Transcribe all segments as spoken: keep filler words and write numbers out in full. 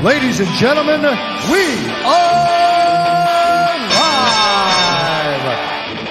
Ladies and gentlemen, we are live!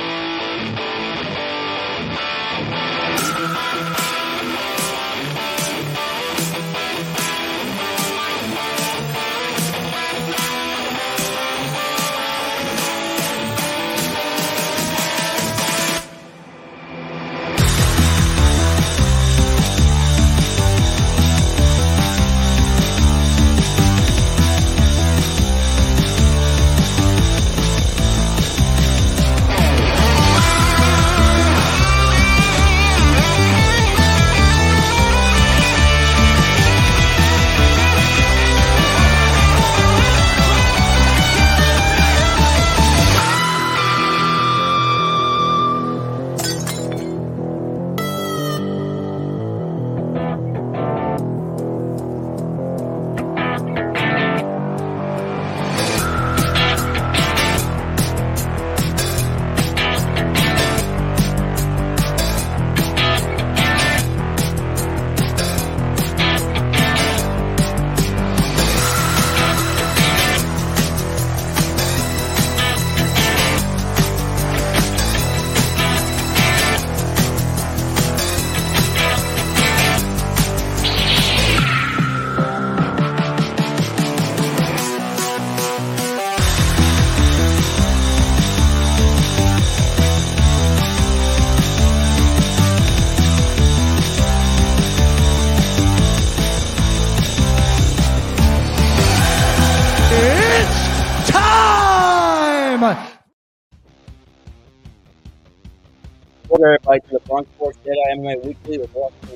Welcome everybody to the Bronx Sports Jedi M M A Weekly with Austin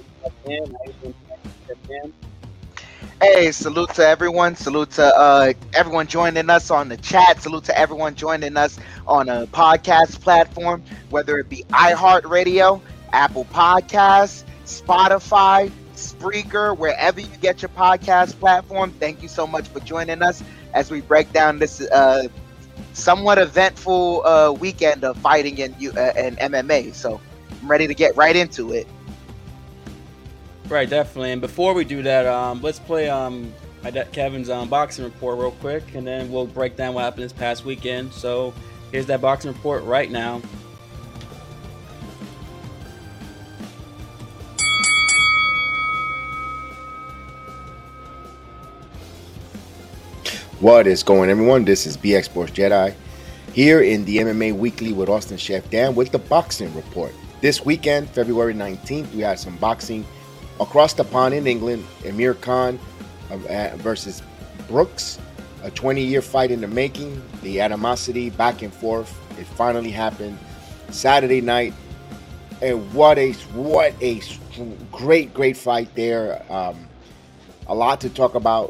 and Hey, salute to everyone. Salute to uh, everyone joining us on the chat. Salute to everyone joining us on a podcast platform, whether it be iHeartRadio, Apple Podcasts, Spotify, Spreaker, wherever you get your podcast platform. Thank you so much for joining us as we break down this uh, somewhat eventful uh, weekend of fighting in, uh, in M M A. So I'm ready to get right into it. Right, definitely. And before we do that, um, let's play um, Kevin's um, boxing report real quick, and then we'll break down what happened this past weekend. So here's that boxing report right now. What is going on, everyone? This is B X Sports Jedi here in the M M A Weekly with Austin Chef Dan with the boxing report. This weekend, February nineteenth, we had some boxing across the pond in England. Amir Khan uh, versus Brooks, a twenty-year fight in the making. The animosity back and forth. It finally happened Saturday night, and what a what a great great fight there. Um, a lot to talk about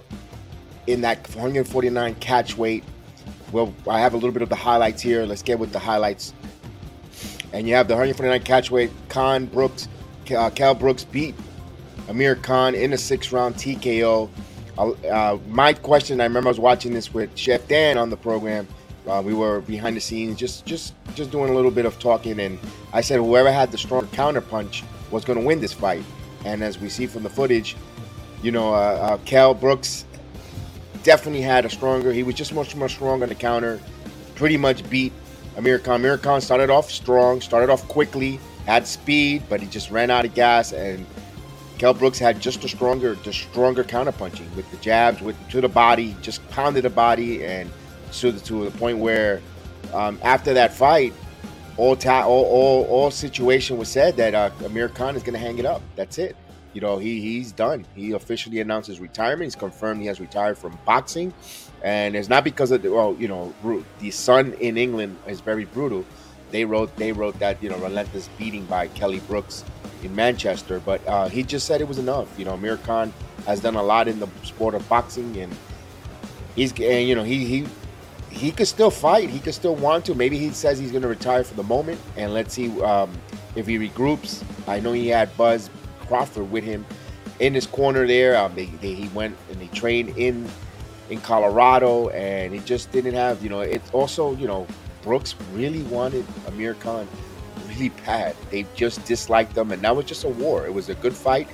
in that one forty-nine catch weight. Well, I have a little bit of the highlights here. Let's get with the highlights. And you have the one forty-nine catch weight. Khan Brooks, uh, Cal Brooks beat Amir Khan in a six-round T K O. Uh, uh, my question, I remember I was watching this with Chef Dan on the program. Uh, we were behind the scenes, just just just doing a little bit of talking, and I said whoever had the stronger counter punch was going to win this fight. And as we see from the footage, you know, uh, uh, Cal Brooks definitely had a stronger, he was just much more strong on the counter, pretty much beat Amir Khan. Amir Khan started off strong, started off quickly, had speed, but he just ran out of gas, and Cal Brooks had just a stronger, the stronger counter punching with the jabs, with to the body, just pounded the body, and to the, to the point where um, after that fight, all, ta- all all all situation was said that uh, Amir Khan is going to hang it up. That's it. You know, he he's done. He officially announced his retirement. He's confirmed he has retired from boxing, and it's not because of the, well, you know, the sun in England is very brutal. They wrote they wrote that, you know, relentless beating by Kelly Brooks in Manchester, but uh, he just said it was enough. You know, Amir Khan has done a lot in the sport of boxing, and he's and you know he he he could still fight. He could still want to. Maybe he says he's going to retire for the moment, and let's see um, if he regroups. I know he had Buzz Crawford with him in his corner there. Um, they, they he went and they trained in in Colorado, and he just didn't have, you know, it's also, you know, Brooks really wanted Amir Khan really bad. They just disliked them, and that was just a war. It was a good fight.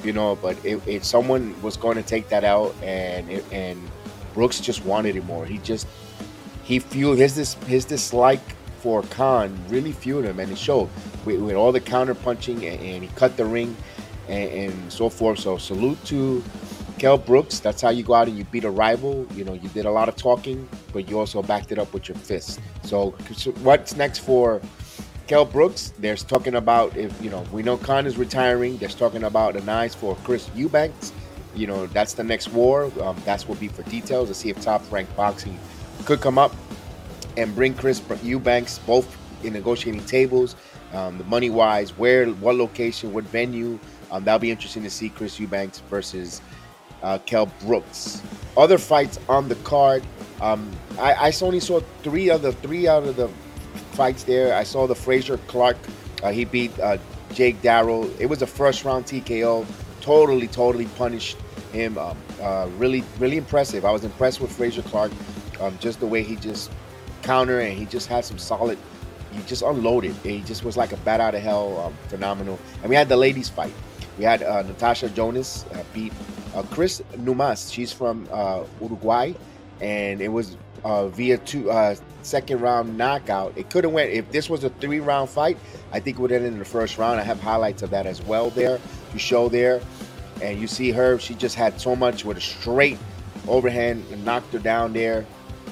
you know. But if, if someone was going to take that out, and it, and Brooks just wanted it more, he just he fueled his this his dislike for Khan really fueled him, and it showed with, with all the counter punching, and, and he cut the ring, and, and so forth. So salute to Kell Brooks. That's how you go out and you beat a rival. You know, you did a lot of talking, but you also backed it up with your fists. So what's next for Kell Brooks? There's talking about, if you know, we know Khan is retiring. There's talking about an eyes for Chris Eubanks. You know, that's the next war. Um, that's will be for details to see if Top Rank Boxing could come up and bring Chris Eubanks both in negotiating tables, um, the money wise, where, what location, what venue. Um, that'll be interesting to see Chris Eubanks versus uh, Kell Brooks. Other fights on the card. Um, I, I only saw three of the three out of the fights there. I saw the Frazier Clark. Uh, he beat uh, Jake Darrell. It was a first round T K O. Totally, totally punished him. Um, uh, really, really impressive. I was impressed with Frazier Clark. Um, just the way he just counter, and he just had some solid, he just unloaded. He just was like a bat out of hell, um, phenomenal. And we had the ladies fight. We had uh, Natasha Jonas uh, beat uh, Chris Numas. She's from uh, Uruguay, and it was uh, via two uh, second round knockout. It could have went, if this was a three round fight, I think it would have ended in the first round. I have highlights of that as well there to show there. And you see her, she just had so much with a straight overhand and knocked her down there.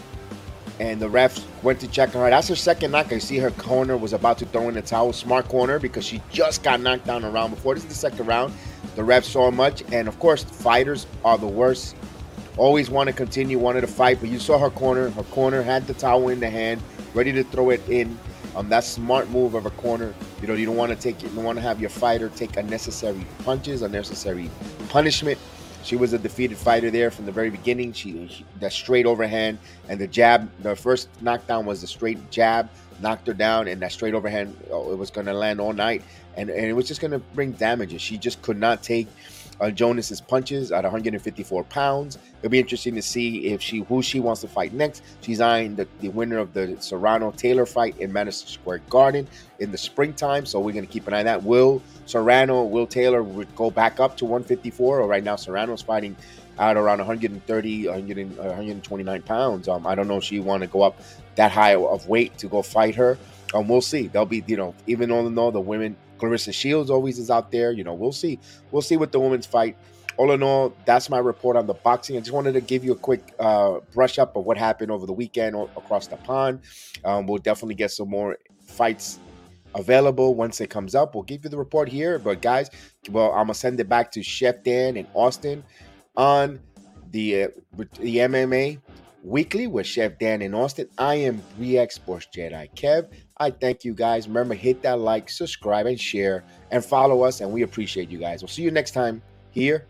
And the refs went to check on her. That's her second knockout. You see her corner was about to throw in the towel. Smart corner, because she just got knocked down a round before. This is the second round. The refs saw much. And, of course, fighters are the worst. Always want to continue, wanted to fight. But you saw her corner. Her corner had the towel in the hand, ready to throw it in. Um, that's a smart move of a corner. You know, you don't want to take, you don't want to have your fighter take unnecessary punches, unnecessary punishment. She was a defeated fighter there from the very beginning. She, she that straight overhand and the jab. The first knockdown was the straight jab, knocked her down, and that straight overhand, oh, it was going to land all night, and and it was just going to bring damages. She just could not take uh, Jonas's punches at one hundred fifty-four pounds. It'll be interesting to see if she who she wants to fight next. She's eyeing the, the winner of the Serrano Taylor fight in Madison Square Garden in the springtime. So we're going to keep an eye on that. Will Serrano, Will Taylor would go back up to one fifty-four, or right now Serrano's fighting out around one thirty, one hundred, one twenty-nine pounds. Um, I don't know if she want to go up that high of weight to go fight her. Um, we'll see. They'll be, you know, even though the women, Clarissa Shields always is out there, you know, we'll see. We'll see what the women's fight. All in all, that's my report on the boxing. I just wanted to give you a quick uh, brush up of what happened over the weekend across the pond. Um, we'll definitely get some more fights available once it comes up. We'll give you the report here. But guys, well, I'm gonna send it back to Chef Dan in Austin on the uh, the M M A Weekly with Chef Dan in Austin. I am three X Sports Jedi Kev. I thank you guys. Remember, hit that like, subscribe, and share, and follow us. And we appreciate you guys. We'll see you next time here.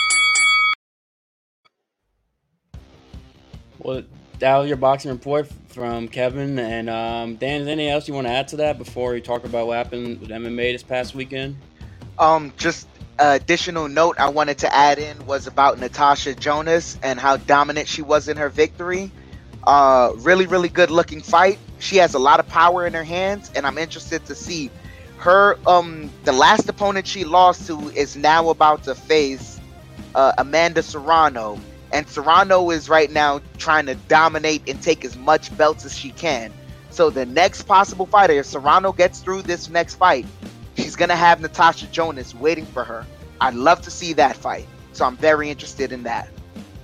Well, that was your boxing report from Kevin. And um, Dan, is there anything else you want to add to that before we talk about what happened with M M A this past weekend? Um, just uh, additional note I wanted to add in was about Natasha Jonas and how dominant she was in her victory. Uh, really, really good looking fight. She has a lot of power in her hands, and I'm interested to see her. Um, the last opponent she lost to is now about to face uh, Amanda Serrano. And Serrano is right now trying to dominate and take as much belts as she can. So the next possible fighter, if Serrano gets through this next fight, she's going to have Natasha Jonas waiting for her. I'd love to see that fight. So I'm very interested in that.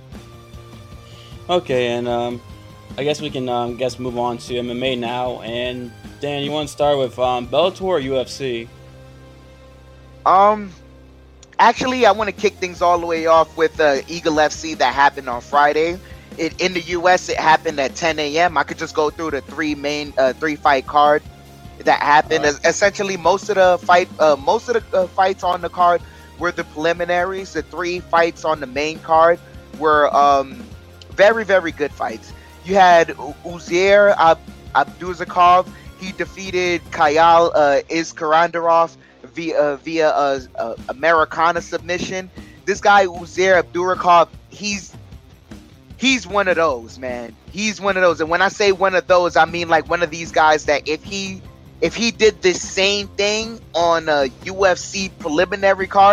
Okay, and um, I guess we can um, guess move on to M M A now. And Dan, you want to start with um, Bellator or U F C? Um... Actually, I want to kick things all the way off with uh, Eagle F C that happened on Friday. It, in the U S, it happened at ten a.m. I could just go through the three main, uh, three fight card that happened. Right. Essentially, most of the fight, uh, most of the uh, fights on the card were the preliminaries. The three fights on the main card were um, very, very good fights. You had Uzier Ab- Abduzakov. He defeated Kayal uh, Iskandarov via via a, a Americana submission. This guy Uzier Abdurrahman, he's he's one of those, man. He's one of those, and when I say one of those, I mean like one of these guys that if he if he did this same thing on a U F C preliminary card,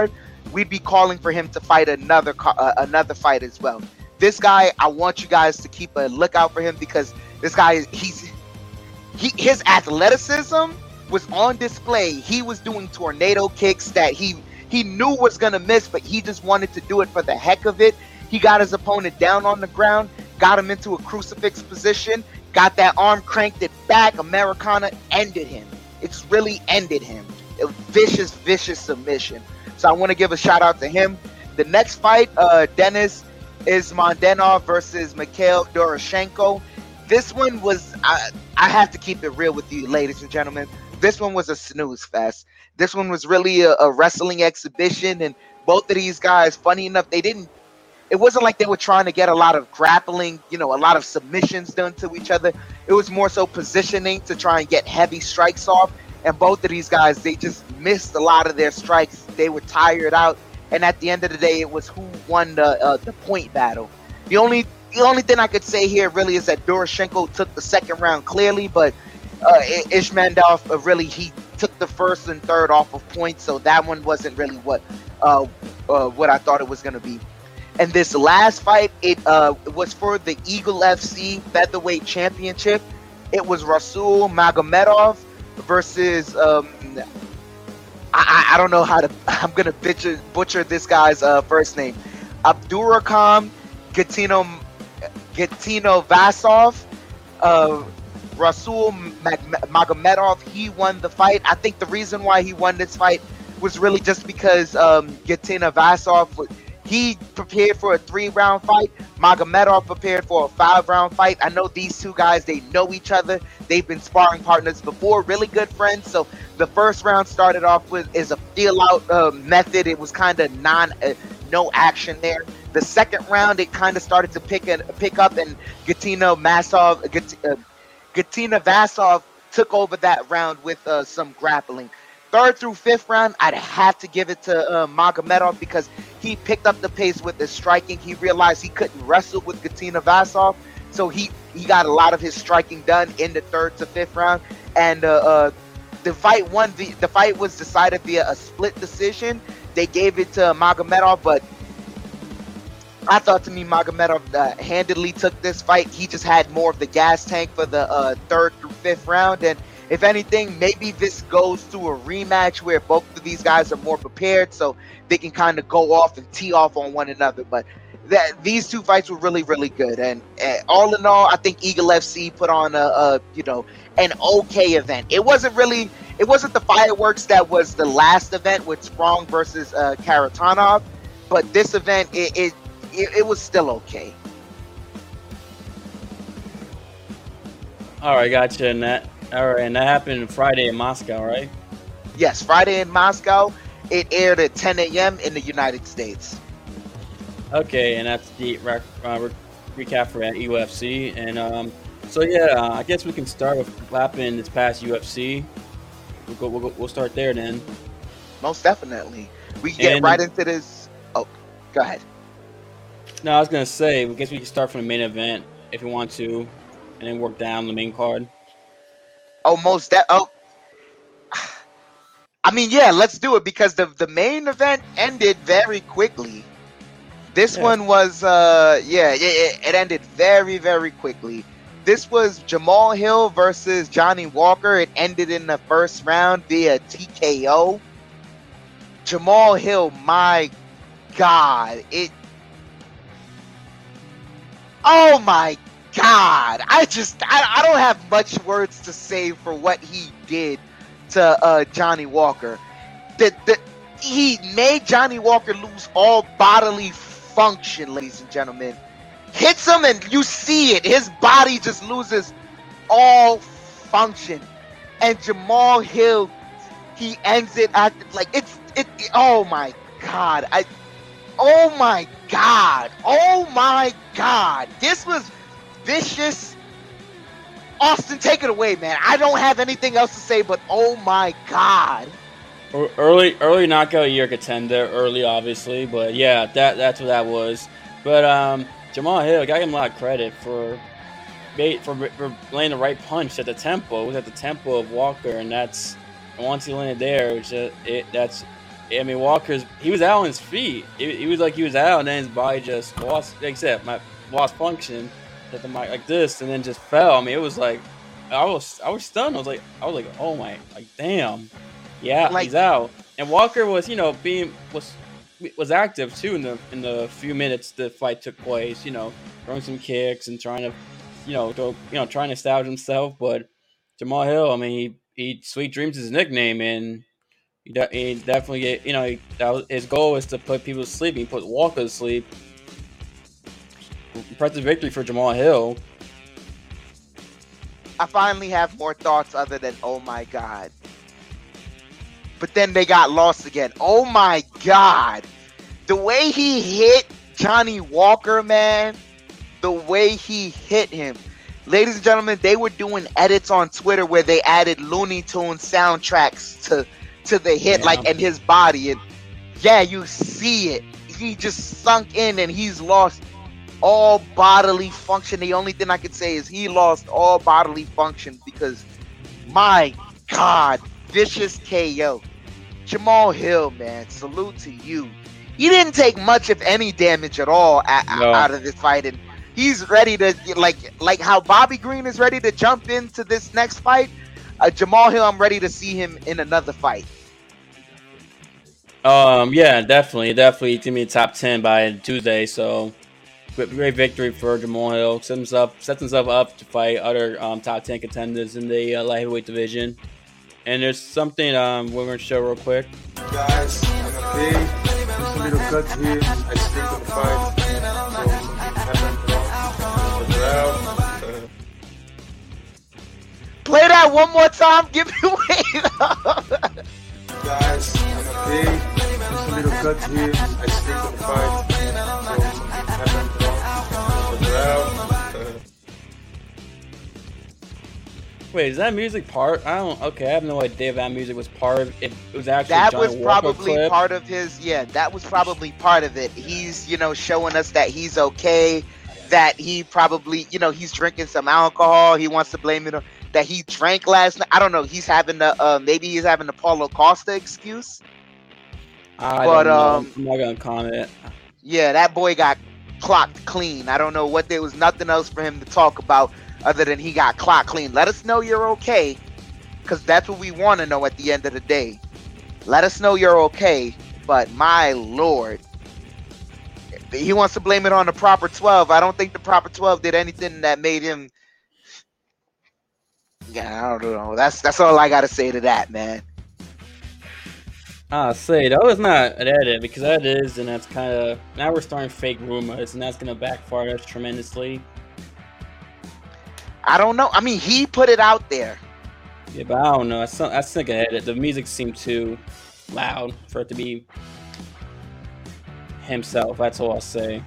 we'd be calling for him to fight another uh, another fight as well. This guy, I want you guys to keep a lookout for him because this guy, he's he his athleticism was on display. He was doing tornado kicks that he he knew was gonna miss, but he just wanted to do it for the heck of it. He got his opponent down on the ground, got him into a crucifix position, got that arm, cranked it back. Americana ended him. It's really ended him. A vicious, vicious submission. So I want to give a shout out to him. The next fight, uh, Denis Ismandenov versus Mikhail Doroshenko. This one was, I, I have to keep it real with you, ladies and gentlemen. This one was a snooze fest. This one was really a, a wrestling exhibition, and both of these guys, funny enough, they didn't, it wasn't like they were trying to get a lot of grappling, you know, a lot of submissions done to each other. It was more so positioning to try and get heavy strikes off. And both of these guys, they just missed a lot of their strikes. They were tired out. And at the end of the day, it was who won the uh, the point battle. The only the only thing I could say here really is that Doroshenko took the second round clearly, but uh, Ismandenov uh, really, he took the first and third off of points. So that one wasn't really what uh, uh, what I thought it was going to be. And this last fight, it uh, was for the Eagle F C Featherweight Championship. It was Rasul Magomedov versus um, I, I don't know how to. I'm gonna butcher butcher this guy's uh, first name, Abdurrahman Gatino Gatino Vasov. Uh, Rasul Mag- Magomedov, he won the fight. I think the reason why he won this fight was really just because um, Gatino Vasov, he prepared for a three-round fight. Magomedov prepared for a five-round fight. I know these two guys, they know each other. They've been sparring partners before, really good friends. So the first round started off with is a feel-out uh, method. It was kind of non, uh, no action there. The second round, it kind of started to pick and pick up, and Gatino Masov, uh, Gatino Vasov took over that round with uh, some grappling. Third through fifth round, I'd have to give it to uh, Magomedov because he picked up the pace with his striking. He realized he couldn't wrestle with Gatino Vasov, so he, he got a lot of his striking done in the third to fifth round. And uh, uh, the fight won. The, the fight was decided via a split decision. They gave it to Magomedov, but I thought to me Magomedov uh, handily took this fight. He just had more of the gas tank for the uh, third through fifth round, and if anything, maybe this goes to a rematch where both of these guys are more prepared so they can kind of go off and tee off on one another. But that these two fights were really, really good. And, and all in all, I think Eagle F C put on a, a, you know, an okay event. It wasn't really, it wasn't the fireworks that was the last event with Sprong versus uh, Karatanov, but this event, it, it, it, it was still okay. All right, gotcha. And that, all right, and that happened Friday in Moscow, right? Yes, Friday in Moscow. It aired at ten a.m. in the United States. Okay, and that's the rec- uh, re- recap for U F C. And um, so yeah, uh, I guess we can start with what happened this past U F C. We'll go, we'll, go, we'll start there then. Most definitely. We can get and, right into this. Oh, go ahead. No, I was gonna say, I guess we can start from the main event if you want to, and then work down the main card. Oh, most that. Oh, I mean, yeah, let's do it because the the main event ended very quickly. This yeah. one was, uh, yeah, it, it ended very, very quickly. This was Jamal Hill versus Johnny Walker. It ended in the first round via T K O. Jamal Hill, my God, it. Oh my God, I just, I, I don't have much words to say for what he did to uh, Johnny Walker. The, the, he made Johnny Walker lose all bodily function, ladies and gentlemen. Hits him and you see it. His body just loses all function. And Jamal Hill, he ends it at, like, it's, it, it oh my God. I, oh my God. Oh my God. This was vicious. Austin, take it away, man. I don't have anything else to say, but oh my God. Early, early knockout year contender. Early, obviously, but yeah, that that's what that was. But um, Jamal Hill, I got him a lot of credit for, for for laying the right punch at the tempo. It was at the tempo of Walker, and that's once he landed there, it was just, it that's I mean, Walker's he was out on his feet. He, he was like he was out, and then his body just lost. Like I said, my lost function. Hit the mic like this, and then just fell. I mean, it was like I was I was stunned. I was like I was like, oh my, like damn, yeah, Like- he's out. And Walker was, you know, being was was active too in the in the few minutes the fight took place. You know, throwing some kicks and trying to, you know, go, you know, trying to establish himself. But Jamal Hill, I mean, he, he Sweet Dreams is his nickname, and he, de- he definitely get, you know, he, that was, his goal is to put people to sleep. He put Walker to sleep. Impressive victory for Jamal Hill. I finally have more thoughts other than oh my god. But then they got lost again. Oh my god. The way he hit Johnny Walker, man. The way he hit him. Ladies and gentlemen, they were doing edits on Twitter where they added Looney Tunes soundtracks to to the hit, Yeah. like in his body. And yeah, you see it. He just sunk in and he's lost all bodily function. The only thing I could say is he lost all bodily function because, my God, vicious K O. Jamal Hill, man, salute to you. He didn't take much, if any, damage at all a- No. out of this fight, and he's ready to like like how Bobby Green is ready to jump into this next fight. Uh, Jamal Hill, I'm ready to see him in another fight. Um, yeah, definitely, definitely. Give me a top ten by Tuesday. So, great, great victory for Jamal Hill. Sets himself sets himself up to fight other um, top ten contenders in the uh, light heavyweight division. And there's something um we're gonna show real quick. Guys, I'm a big, just a little cut here. I just think of the fight. So, happen Play that one more time. Give me weight. Guys, I'm a big, just a little cut here. I just think of the fight. So, Wait, is that music part? I don't. Okay, I have no idea if that music was part of it. It was actually That Johnny was Walker probably clip. part of his, yeah, that was probably part of it. He's, you know, showing us that he's okay, that he probably, you know, he's drinking some alcohol. He wants to blame it on that he drank last night. I don't know. He's having the, uh, maybe he's having the Paulo Costa excuse. I but, don't know. um, I'm not gonna comment. Yeah, that boy got clocked clean. I don't know what, there was nothing else for him to talk about other than he got clocked clean. Let us know you're okay, because that's what we want to know at the end of the day. Let us know you're okay, but my lord, he wants to blame it on the proper twelve. I don't think the proper twelve did anything that made him. Yeah, I don't know. That's that's all I gotta say to that, man. Ah, say that was not an edit because that is, and that's kind of now we're starting fake rumors, and that's gonna backfire us tremendously. I don't know. I mean, he put it out there. Yeah, but I don't know. I think I think an edit. The music seemed too loud for it to be himself. That's all I'll say.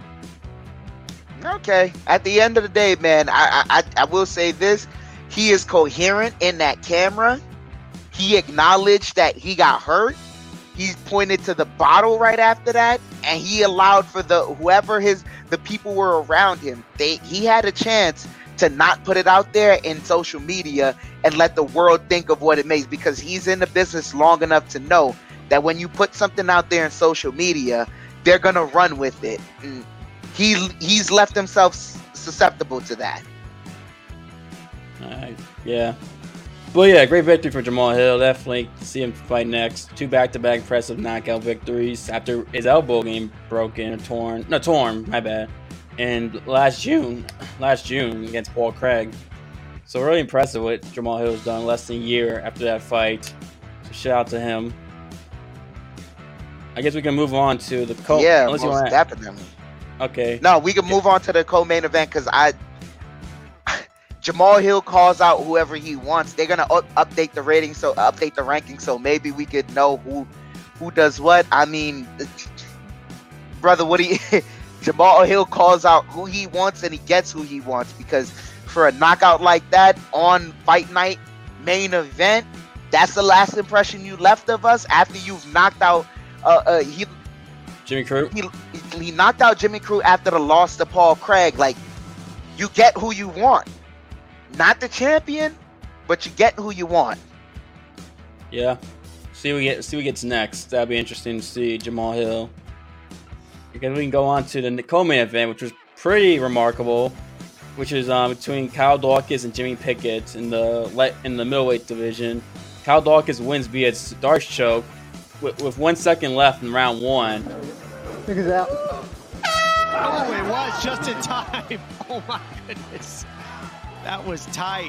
Okay. At the end of the day, man, I, I I will say this: he is coherent in that camera. He acknowledged that he got hurt. He pointed to the bottle right after that, and he allowed for the whoever his the people were around him. They he had a chance to not put it out there in social media and let the world think of what it makes, because he's in the business long enough to know that when you put something out there in social media, they're gonna run with it. And he he's left himself susceptible to that. Alright, yeah. But yeah, great victory for Jamal Hill. Definitely see him fight next. Two back-to-back impressive knockout victories after his elbow getting broken or torn. No, torn. My bad. And last June, last June against Paul Craig. So really impressive what Jamal Hill's done less than a year after that fight. So shout out to him. I guess we can move on to the co. Yeah, unless you most wanna- definitely. Okay. No, we can move on to the co-main event because I Jamal Hill calls out whoever he wants. They're gonna up- update the rating, so update the ranking, so maybe we could know who who does what. I mean, brother, what do you? Jamal Hill calls out who he wants and he gets who he wants, because for a knockout like that on fight night main event, that's the last impression you left of us after you've knocked out. Uh, uh he Jimmy Crew. he he knocked out Jimmy Crew after the loss to Paul Craig. Like, you get who you want, not the champion, but you get who you want. Yeah. See what we get. See what gets next. That'd be interesting to see Jamal Hill. Because we can go on to the co-main event, which was pretty remarkable, which is um, between Kyle Dawkins and Jimmy Pickett in the le- in the middleweight division. Kyle Dawkins wins via Darce choke with, with one second left in round one. Pickens out. Oh, it was just in time. Oh my goodness, that was tight.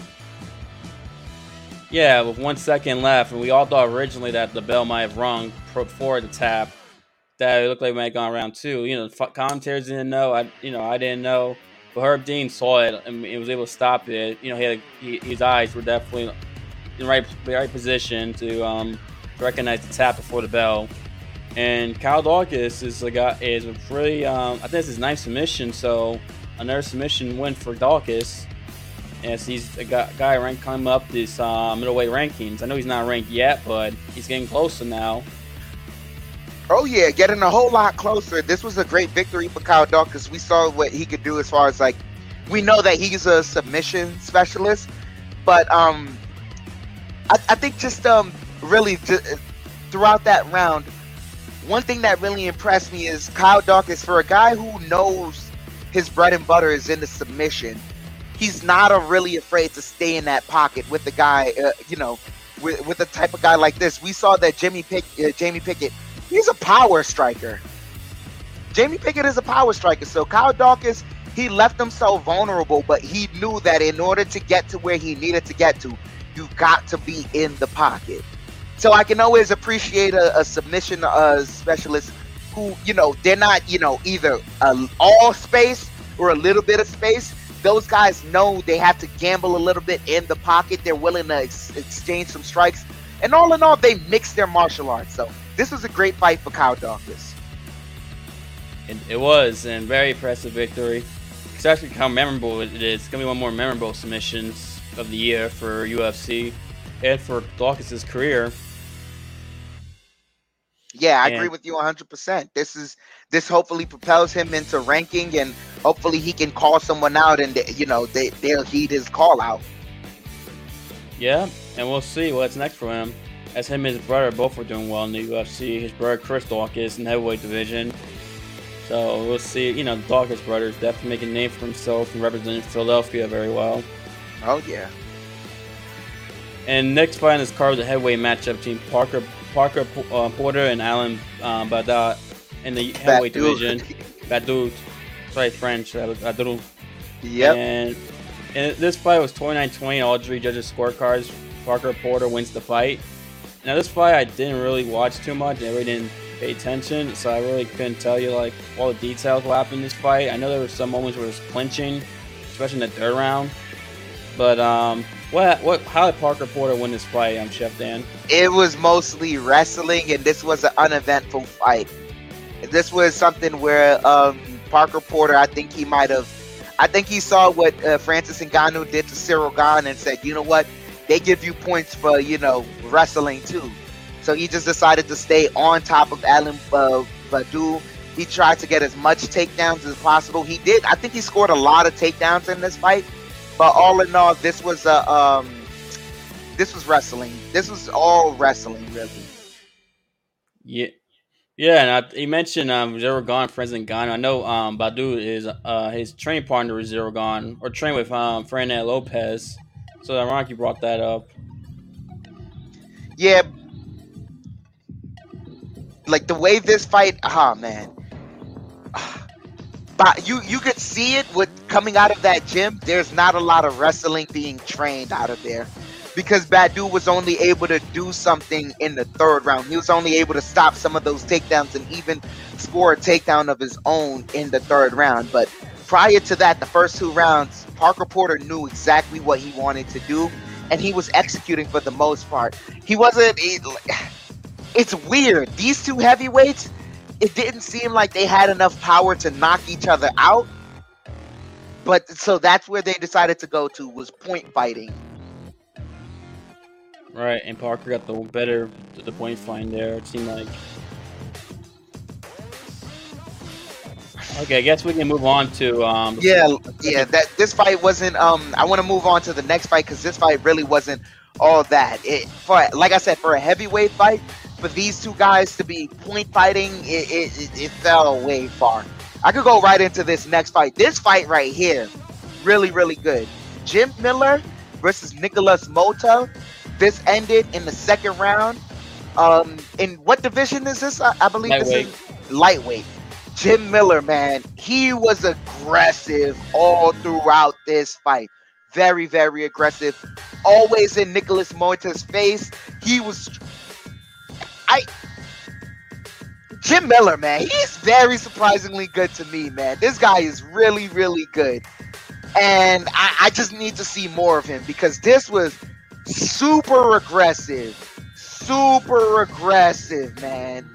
Yeah, with one second left, and we all thought originally that the bell might have rung before the tap. That it looked like we might have gone round two. You know, commentators didn't know. I, you know, I didn't know. But Herb Dean saw it and he was able to stop it. You know, he had he, his eyes were definitely in the right, the right position to um, recognize the tap before the bell. And Kyle Dawkins is a guy is a really um, I think it's his ninth submission. So another submission win for Dawkins. As he's a guy, guy ranked coming up this uh, middleweight rankings. I know he's not ranked yet, but he's getting closer now. Oh yeah, getting a whole lot closer. This was a great victory for Kyle Dawkins. We saw what he could do as far as like, we know that he's a submission specialist, but um, I, I think just um really th- throughout that round, one thing that really impressed me is Kyle Dawkins, for a guy who knows his bread and butter is in the submission. He's not a really afraid to stay in that pocket with the guy, uh, you know, with, with a type of guy like this. We saw that Jimmy Pick, uh, Jamie Pickett, he's a power striker. Jamie Pickett is a power striker. So Kyle Dawkins, he left himself vulnerable, but he knew that in order to get to where he needed to get to, you got to be in the pocket. So I can always appreciate a, a submission uh, specialist who, you know, they're not, you know, either uh, all space or a little bit of space. Those guys know they have to gamble a little bit in the pocket. They're willing to ex- exchange some strikes. And all in all, they mix their martial arts. So this was a great fight for Kyle Dawkins. It, it was, and very impressive victory. Especially how memorable it is. It's going to be one more memorable submissions of the year for U F C and for Dawkins' career. Yeah, I and, agree with you one hundred percent. This is this hopefully propels him into ranking, and hopefully he can call someone out, and you know they they'll heed his call out. Yeah, and we'll see what's next for him. As him and his brother both were doing well in the U F C. His brother Chris Dawkins in the heavyweight division. So we'll see. You know, the Dawkins brothers definitely making a name for himself and representing Philadelphia very well. Oh yeah. And next fight in this card was a heavyweight matchup between Parker Parker uh, Porter and Alan uh, Baudot in the heavyweight Baudot. division. Baudot. Sorry, French. Baudot. Yep. And, and this fight was twenty-nine twenty. All three judges' scorecards. Parker Porter wins the fight. Now, this fight I didn't really watch too much. I really didn't pay attention, so I really couldn't tell you like all the details what happened in this fight. I know there were some moments where it was clinching, especially in the third round. But um, what what how did Parker Porter win this fight? I'm um, Chef Dan. It was mostly wrestling, and this was an uneventful fight. This was something where um, Parker Porter, I think he might have, I think he saw what uh, Francis Ngannou did to Cyril Gane and said, you know what, they give you points for, you know, wrestling too. So he just decided to stay on top of Alan uh, Baudot. He tried to get as much takedowns as possible. He did. I think he scored a lot of takedowns in this fight. But all in all, this was a um, this was wrestling. This was all wrestling, really. Yeah, yeah. And I, he mentioned um, Cyril Gane, Francis Ngannou. I know um, Baudot is uh, his training partner is Cyril Gane, or trained with um, Fernando Lopez. So ironic you brought that up. Yeah. Like the way this fight, ah, oh, man. But you you could see it with coming out of that gym. There's not a lot of wrestling being trained out of there because Baudot was only able to do something in the third round. He was only able to stop some of those takedowns and even score a takedown of his own in the third round. But prior to that, the first two rounds, Parker Porter knew exactly what he wanted to do, and he was executing for the most part. He wasn't. He, it's weird. These two heavyweights, it didn't seem like they had enough power to knock each other out. But so that's where they decided to go to, was point fighting. Right, and Parker got the better the point find there, it seemed like. Okay, I guess we can move on to um Yeah, yeah, that this fight wasn't um I want to move on to the next fight because this fight really wasn't all that. It for like I said, for a heavyweight fight, for these two guys to be point fighting, it it, it, it fell way far. I could go right into this next fight. This fight right here, really, really good. Jim Miller versus Nicholas Mota. This ended in the second round. Um, in what division is this? I, I believe Lightweight. this is lightweight. Jim Miller, man, he was aggressive all throughout this fight. Very, very aggressive. Always in Nicholas Mota's face. He was... I... Jim Miller, man, he's very surprisingly good to me, man. This guy is really, really good. And I, I just need to see more of him because this was super aggressive. Super aggressive, man.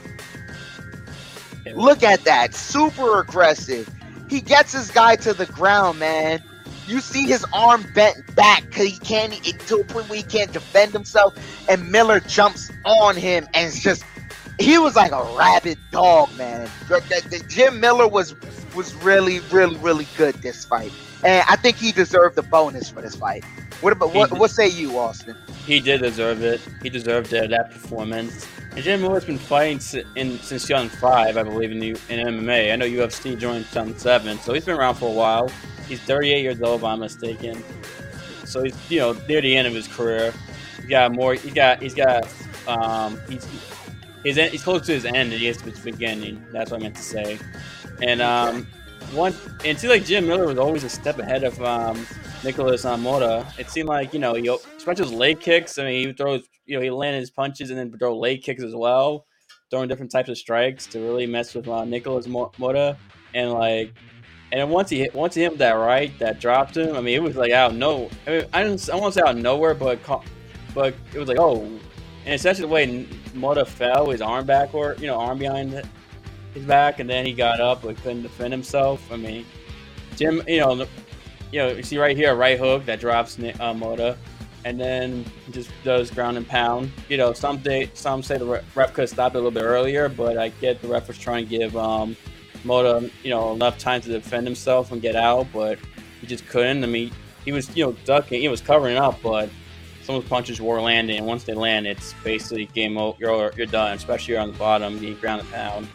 Look at that. Super aggressive. He gets his guy to the ground, man. You see his arm bent back because he can't, it, to a point where he can't defend himself. And Miller jumps on him and it's just, he was like a rabid dog, man. The, the, the Jim Miller was was really, really, really good this fight. And I think he deserved the bonus for this fight. What about what, what say you, Austin? He did deserve it. He deserved it, that performance. And Jim Miller's been fighting si- in, since two thousand five, I believe, in, the, in M M A. I know U F C joined two thousand seven, so he's been around for a while. He's thirty-eight years old, if I'm mistaken. So he's, you know, near the end of his career. He got more. He got. He's got. Um. He's. His. He's close to his end, and he is to his beginning. That's what I meant to say. And um, one. And it seemed like Jim Miller was always a step ahead of um. Nicholas Mota. It seemed like, you know, he, especially his leg kicks. I mean, he would throw, his, you know, he landed his punches and then throw leg kicks as well, throwing different types of strikes to really mess with uh, Nicholas Mota. And like, and then once he hit, once he hit that right, that dropped him. I mean, it was like out of no. I mean, I didn't. I won't say out of nowhere, but but it was like, oh, and essentially the way Mota fell, his arm back or you know, arm behind his back, and then he got up but couldn't defend himself. I mean, Jim, you know. You know, you see right here, a right hook that drops uh, Mota, and then just does ground and pound. You know, some day, some say the ref could have stopped it a little bit earlier, but I get the ref was trying to give um, Mota, you know, enough time to defend himself and get out, but he just couldn't. I mean, he was, you know, ducking, he was covering up, but some of the punches were landing, and once they land, it's basically game over. You're, you're done, especially you're on the bottom, you ground and pound.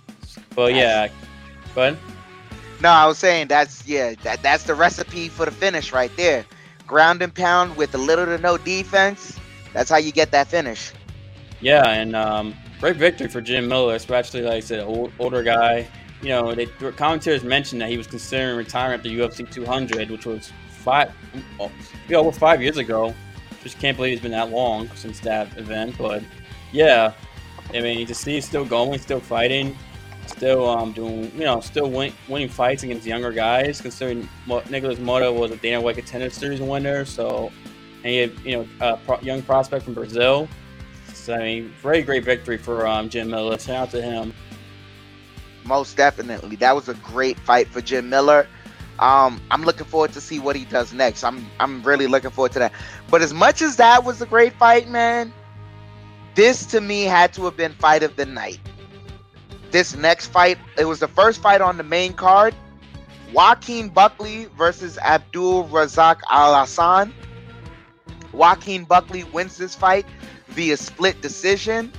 But yeah, but. No, I was saying that's yeah, that that's the recipe for the finish right there. Ground and pound with a little to no defense. That's how you get that finish. Yeah, and um, great victory for Jim Miller, especially like I said, old, older guy. You know, they commentators mentioned that he was considering retiring after U F C two hundred, which was five, you know, over five years ago. Just can't believe it's been that long since that event. But yeah, I mean, to see he's still going, still fighting. Still um, doing, you know, still win, winning fights against younger guys. Considering Nicholas Mota was a Dana White Contender Series winner, so and he had, you know, a pro, young prospect from Brazil. So I mean, very great victory for um, Jim Miller. Shout out to him. Most definitely, that was a great fight for Jim Miller. Um, I'm looking forward to see what he does next. I'm I'm really looking forward to that. But as much as that was a great fight, man, this to me had to have been fight of the night. This next fight, it was the first fight on the main card. Joaquin Buckley versus Abdul Razak Al Hassan. Joaquin Buckley wins this fight via split decision.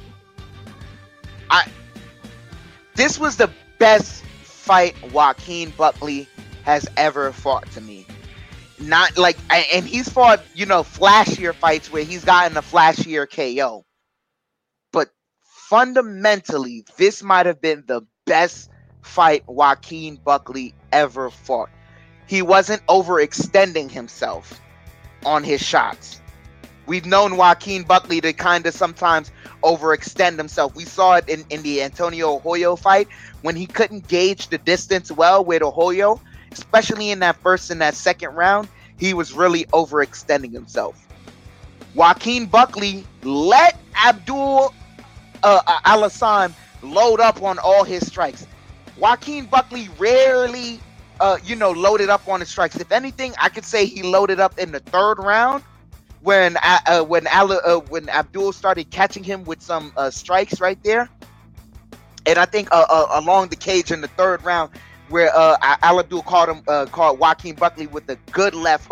I. This was the best fight Joaquin Buckley has ever fought to me. Not like, and he's fought, you know, flashier fights where he's gotten a flashier K O. But fundamentally, this might have been the best fight Joaquin Buckley ever fought. He wasn't overextending himself on his shots. We've known Joaquin Buckley to kind of sometimes overextend himself. We saw it in, in the Antonio Hoyo fight when he couldn't gauge the distance well with Hoyo, especially in that first and that second round. He was really overextending himself. Joaquin Buckley let Abdul uh, Al Hassan load up on all his strikes. Joaquin Buckley rarely, uh, you know, loaded up on his strikes. If anything, I could say he loaded up in the third round when uh, when Al, uh, when Abdul started catching him with some uh, strikes right there. And I think uh, uh, along the cage in the third round, where uh, Al Abdul caught him, uh, caught Joaquin Buckley with a good left hook.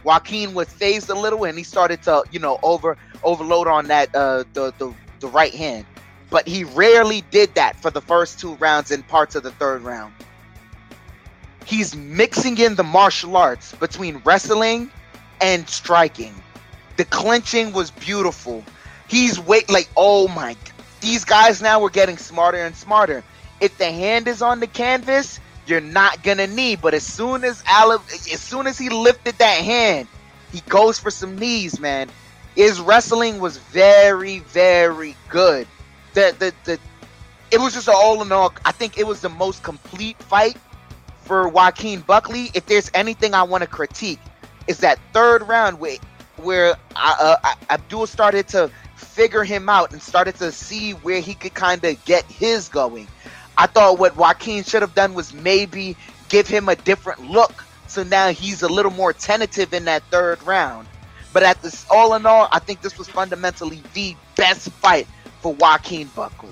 Joaquin was phased a little and he started to, you know, over overload on that uh, the, the the right hand. But he rarely did that for the first two rounds and parts of the third round. He's mixing in the martial arts between wrestling and striking. The clinching was beautiful. He's wait like, oh my, these guys now were getting smarter and smarter. If the hand is on the canvas, you're not gonna knee. But as soon as Ale, as soon as he lifted that hand, he goes for some knees, man. His wrestling was very, very good. The the the it was just an all in all. I think it was the most complete fight for Joaquin Buckley. If there's anything I want to critique, is that third round where where uh, uh, Abdul started to figure him out and started to see where he could kind of get his going. I thought what Joaquin should have done was maybe give him a different look, so now he's a little more tentative in that third round. But at this, all in all, I think this was fundamentally the best fight for Joaquin Buckley.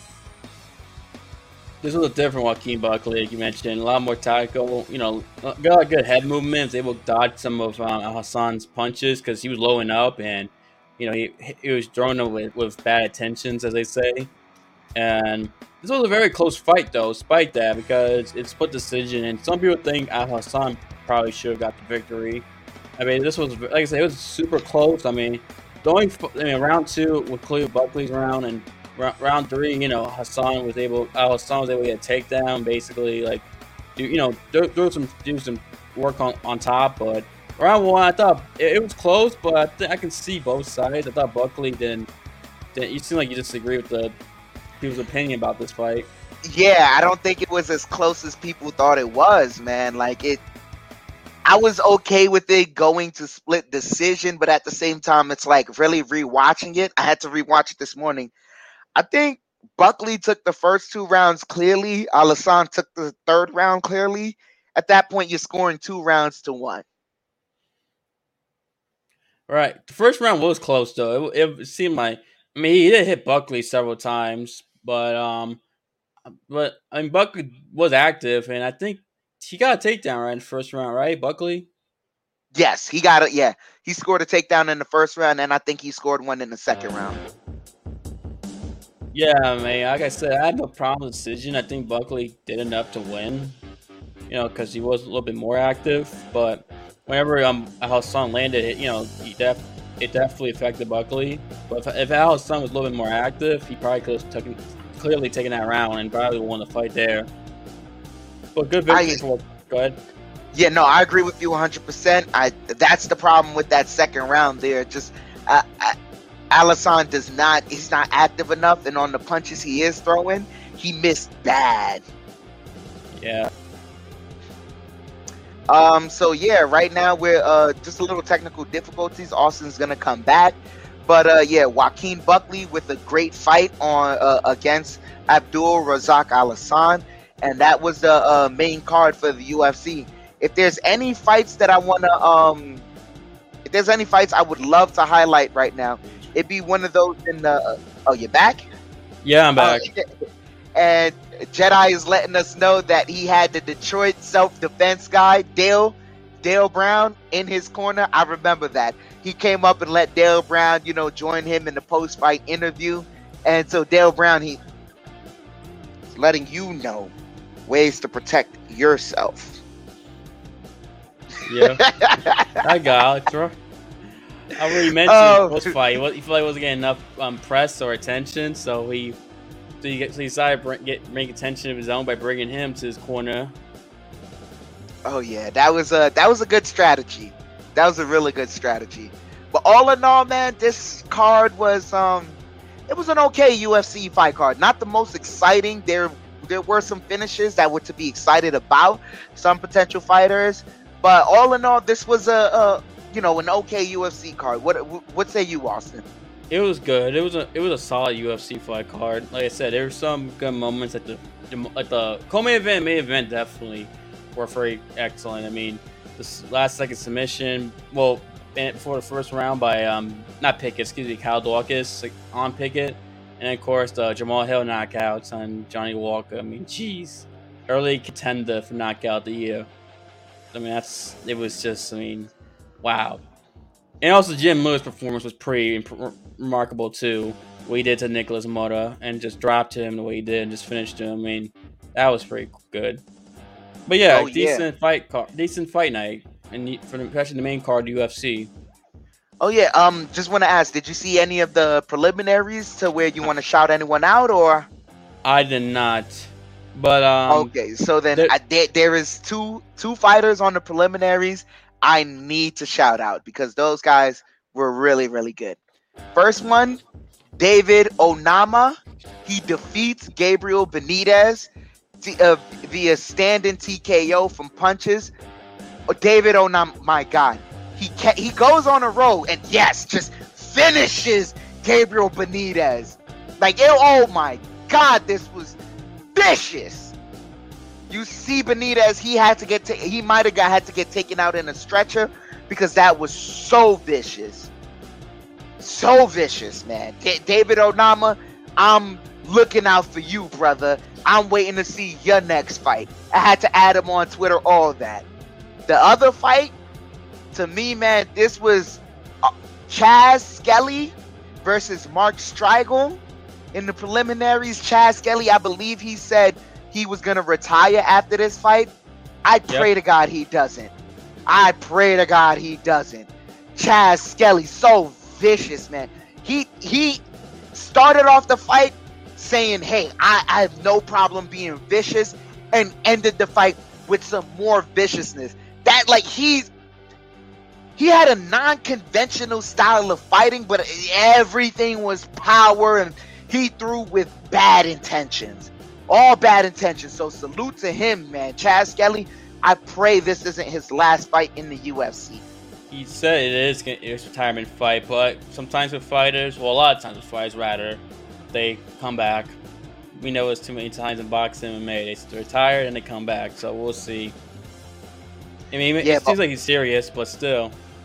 This was a different Joaquin Buckley, like you mentioned. A lot more tactical, you know, got a lot of good head movements, able to dodge some of um, Hassan's punches because he was lowing up and, you know, he, he was throwing them with, with bad intentions, as they say. And this was a very close fight, though, despite that, because it's split decision. And some people think Al Hassan probably should have got the victory. I mean, this was, like I said, it was super close. I mean, going, I mean, round two with Khalil Buckley's round, and round three, you know, Hassan was able, Al Hassan was able to get a takedown, basically, like, do, you know, do, do some do some work on, on top. But round one, I thought it, it was close, but I, th- I can see both sides. I thought Buckley didn't, didn't. You seem like you disagree with the people's opinion about this fight. Yeah, I don't think it was as close as people thought it was, man. Like, it, I was okay with it going to split decision, but at the same time, it's like really rewatching it. I had to rewatch it this morning. I think Buckley took the first two rounds clearly. Al Hassan took the third round clearly. At that point, you're scoring two rounds to one. Right. The first round was close, though. It, it seemed like, I mean, he did hit Buckley several times, but um, but I mean, Buckley was active, and I think he got a takedown right in the first round, right, Buckley? Yes, he got it. Yeah, he scored a takedown in the first round, and I think he scored one in the second round. Yeah, man. Like I said, I had no problem with the decision. I think Buckley did enough to win, you know, because he was a little bit more active. But whenever um Al Hassan landed it, you know, he def- it definitely affected Buckley. But if, if Al Hassan was a little bit more active, he probably could have taken, clearly taken that round and probably won the fight there. But good victory I, for. Go ahead. Yeah, no, I agree with you one hundred percent. I that's the problem with that second round there. Just I, I, Al Hassan does not, he's not active enough, and on the punches he is throwing, he missed bad. Yeah. Um. So yeah, right now we're uh just a little technical difficulties. Austin's gonna come back, but uh yeah, Joaquin Buckley with a great fight on uh, against Abdul Razak Al Hassan, and that was the uh, main card for the U F C. If there's any fights that I wanna um, if there's any fights I would love to highlight right now, it'd be one of those in the. Uh, oh, you're back? Yeah, I'm back. Uh, and Jedi is letting us know that he had the Detroit self-defense guy, Dale, Dale Brown, in his corner. I remember that. He came up and let Dale Brown, you know, join him in the post-fight interview. And so Dale Brown, he is letting you know ways to protect yourself. Yeah. I got it, bro. I already mentioned Oh. post fight. He, he felt like he wasn't getting enough um, press or attention, so he so he, so he decided to bring, get make attention of his own by bringing him to his corner. Oh yeah, that was a that was a good strategy. That was a really good strategy. But all in all, man, this card was um, it was an okay U F C fight card. Not the most exciting. There there were some finishes that were to be excited about. Some potential fighters, but all in all, this was a, a you know an okay U F C card. What what say you, Austin? It was good. It was a it was a solid U F C fight card. Like I said, there were some good moments at the at the co-main event, main event definitely were very excellent. I mean, this last second submission, well, before the first round by um not Pickett, excuse me, Kyle Dawkins like, on Pickett, and then, of course the Jamal Hill knockouts on Johnny Walker. I mean, jeez, early contender for knockout of the year. I mean, that's it was just I mean. wow. And also, Jim Lewis' performance was pretty imp- remarkable too. What he did to Nicholas Mota and just dropped him the way he did and just finished him. I mean, that was pretty good. But yeah, Oh, yeah. decent fight, car- decent fight night, and for the, especially the main card, U F C. Oh yeah. Um, just want to ask, did you see any of the preliminaries to where you want to shout anyone out, or? I did not, but um, Okay, so then there- I, there, there is two two fighters on the preliminaries I need to shout out because those guys were really really good. First one, David Onama. He defeats Gabriel Benitez t- uh, via standing T K O from punches. Oh, David Onama, my God, he ca- he goes on a roll and yes, just finishes Gabriel Benitez. Like, it, oh my God, this was vicious. You see Benitez, he had to get ta- he might have got had to get taken out in a stretcher because that was so vicious. So vicious, man. D- David Onama, I'm looking out for you, brother. I'm waiting to see your next fight. I had to add him on Twitter, all that. The other fight, to me, man, this was uh, Chaz Skelly versus Mark Striegel. In the preliminaries, Chaz Skelly, I believe he said he was going to retire after this fight. I pray Yep. to God he doesn't. I pray to God he doesn't. Chaz Skelly, so vicious, man. He he started off the fight saying, hey, I, I have no problem being vicious, and ended the fight with some more viciousness. That, like, he's he had a non-conventional style of fighting, but everything was power, and he threw with bad intentions. All bad intentions. So salute to him, man. Chaz Skelly, I pray this isn't his last fight in the U F C. He said it is his retirement fight, but sometimes with fighters, well, a lot of times with fighters, rather, they come back. We know it's too many times in boxing and M M A. They retire and they come back, so we'll see. I mean, it Yeah, seems but- like he's serious, but still.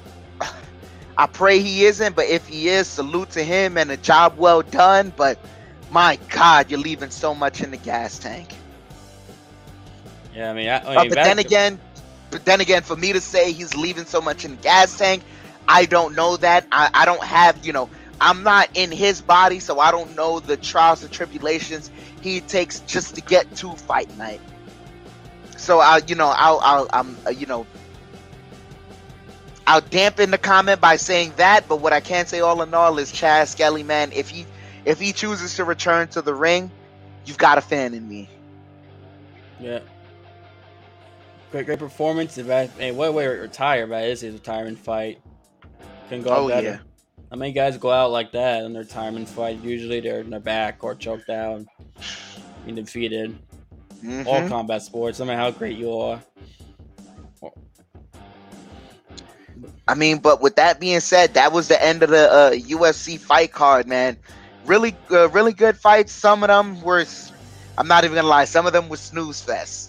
I pray he isn't, but if he is, salute to him and a job well done. But my God, you're leaving so much in the gas tank. Yeah, I mean, I, I Uh, mean, but back- then again, but then again, for me to say he's leaving so much in the gas tank, I don't know that. I, I don't have, you know, I'm not in his body, so I don't know the trials and tribulations he takes just to get to fight night. So I'll, you know, I'll, I'll, I'm, uh, you know, I'll dampen the comment by saying that. But what I can say, all in all, is Chaz Skelly, man. If he, if he chooses to return to the ring, you've got a fan in me. yeah. Great, great performance. If I, hey, what way to retire, but it is his retirement fight. Couldn't go out Oh, better. yeah. How many guys go out like that in their retirement fight? Usually they're in their back or choked out, being defeated. Mhm. All combat sports, no matter how great you are. I mean, but with that being said, that was the end of the uh, U F C fight card, man. Really, uh, really good fights. Some of them were, s- I'm not even gonna lie, some of them were snooze fest.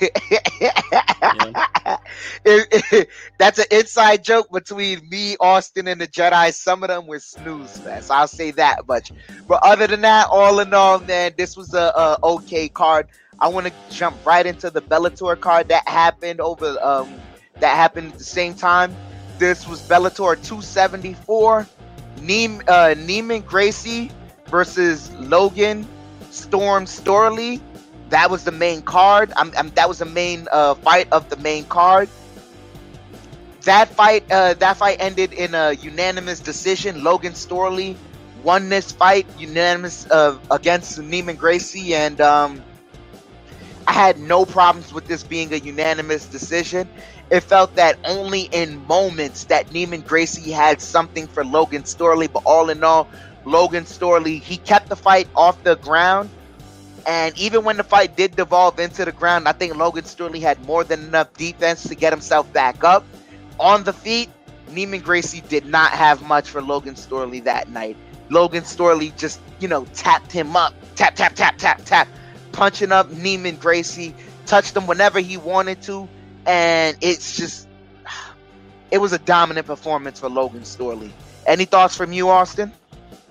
It- it- that's an inside joke between me, Austin, and the Jedi. Some of them were snooze fest. I'll say that much. But other than that, all in all, man, this was a, a okay card. I want to jump right into the Bellator card that happened over um that happened at the same time. This was Bellator two seventy-four. Neem, uh, Neiman Gracie versus Logan Storm Storley. That was the main card. I'm, I'm, that was the main uh, fight of the main card. That fight, uh, that fight ended in a unanimous decision. Logan Storley won this fight unanimous uh, against Neiman Gracie, and um, I had no problems with this being a unanimous decision. It felt that only in moments that Neiman Gracie had something for Logan Storley, but all in all, Logan Storley, he kept the fight off the ground. And even when the fight did devolve into the ground, I think Logan Storley had more than enough defense to get himself back up. On the feet, Neiman Gracie did not have much for Logan Storley that night. Logan Storley just, you know, tapped him up. Tap, tap, tap, tap, tap. Punching up Neiman Gracie. Touched him whenever he wanted to. And it's just, it was a dominant performance for Logan Storley. Any thoughts from you, Austin?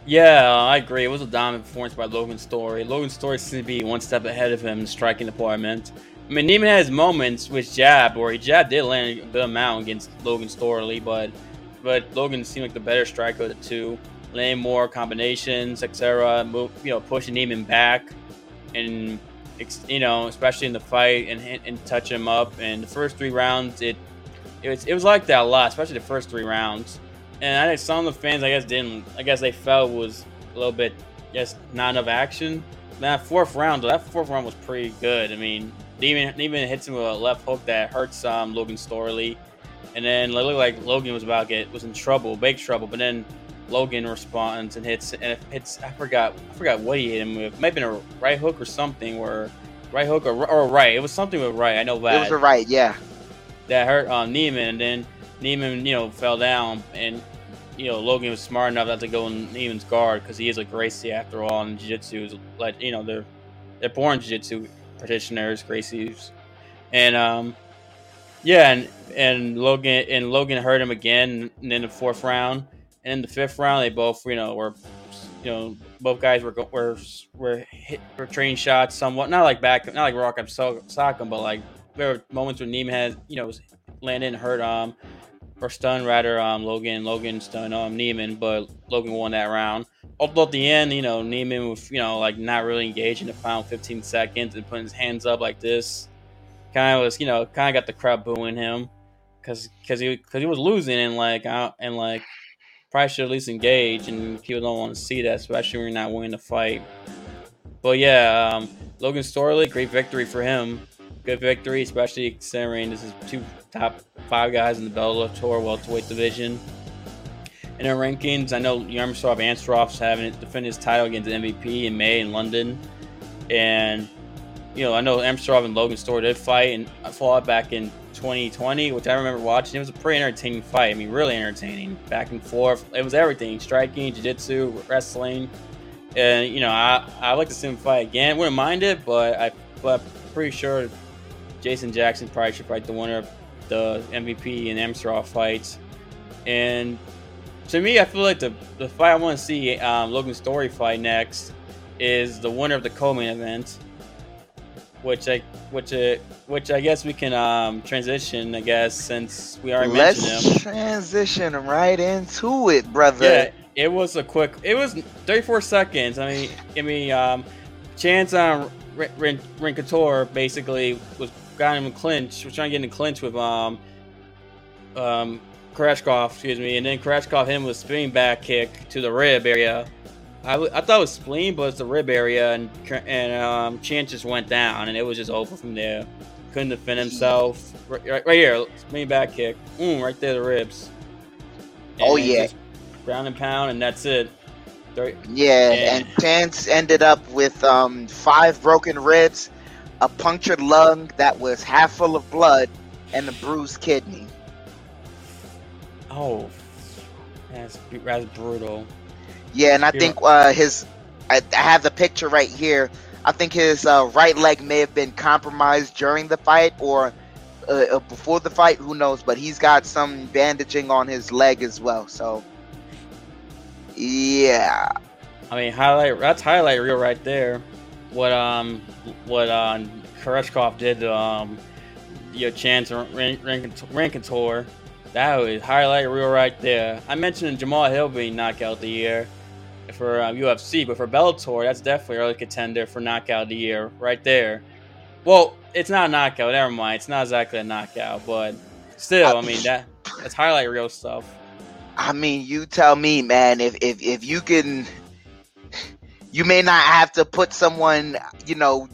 Yeah, I agree. It was a dominant performance by Logan Story. Logan Story seemed to be one step ahead of him in the striking department. I mean, Neiman had his moments with jab, where he jab did land a good amount against Logan Story, but but Logan seemed like the better striker of the two, laying more combinations, et cetera. Move, you know, pushing Neiman back, and you know, especially in the fight, and and touch him up. And the first three rounds, it it was it was like that a lot, especially the first three rounds. And I think some of the fans, I guess, didn't. I guess they felt was a little bit, just not enough action. That fourth round, that fourth round was pretty good. I mean, Neiman even hits him with a left hook that hurts um, Logan Storley, and then it looked like Logan was about to get was in trouble, big trouble. But then Logan responds and hits, and it hits. I forgot, I forgot what he hit him with. It might have been a right hook or something, or right hook or or right. It was something with right. I know that. It was a right, yeah. That hurt um, Neiman, and then Neiman, you know, fell down, and you know, Logan was smart enough not to go in Neiman's guard because he is a Gracie after all, and jiu-jitsu is like, you know, they're they're born jiu-jitsu practitioners, Gracies, and um, yeah, and and Logan and Logan hurt him again in the fourth round, and in the fifth round they both, you know, were, you know, both guys were were were hit were trading shots somewhat, not like back, not like Rock up sock him, but like there were moments when Neiman had, you know, was landing hurt um. or stun rather um Logan Logan stun um Neiman, but Logan won that round. Although at the end, you know, Neiman was, you know, like not really engaged in the final fifteen seconds and putting his hands up like this, kind of was, you know, kind of got the crowd booing him because because he because he was losing, and like out and like probably should at least engage, and people don't want to see that, especially when you're not winning the fight. But yeah, um, Logan Storley, great victory for him. Good victory, especially considering this is two top five guys in the Bellator welterweight division. In our rankings, I know Yarmislav's Ansarov's having to defend his title against the M V P in May in London, and you know I know Ansaroff and Logan Story did fight and fought back in twenty twenty, which I remember watching. It was a pretty entertaining fight. I mean, really entertaining, back and forth. It was everything: striking, jiu-jitsu, wrestling, and you know I I like to see him fight again. Wouldn't mind it, but I but I'm pretty sure Jason Jackson probably should fight the winner of the M V P and Amstrad fights. And to me, I feel like the, the fight I want to see um, Logan Story fight next is the winner of the co-main event, which I which uh, which I guess we can um, transition. I guess since we already Let's mentioned him, transition right into it, brother. yeah, it was a quick. It was thirty-four seconds. I mean, I mean, um, Chance on um, Rinkator basically was. Got him in clinch, was trying to get in clinch with um um Koreshkov, excuse me, and then Koreshkov hit him with a spinning back kick to the rib area. I, I thought it was spleen, but it's the rib area, and and um Chance just went down, and it was just over from there. Couldn't defend himself. Right, right, right here, spinning back kick, mm, right there, the ribs. And oh yeah, ground and pound, and that's it. thirty Yeah, and, and Chance ended up with um five broken ribs, a punctured lung that was half full of blood, and a bruised kidney. Oh, that's that's brutal. Yeah, and I think uh, his, I, I have the picture right here. I think his uh, right leg may have been compromised during the fight or uh, before the fight. Who knows? But he's got some bandaging on his leg as well. So, yeah. I mean, highlight. That's highlight reel right there. What um what uh Koreshkov did to um your Chance Rinkator, that was highlight reel right there. I mentioned Jamal Hill being knockout of the year for uh, U F C, but for Bellator, that's definitely early contender for knockout of the year right there. Well, it's not a knockout. Never mind, it's not exactly a knockout, but still, I mean that that's highlight reel stuff. I mean, you tell me, man. If if if you can. You may not have to put someone, you know.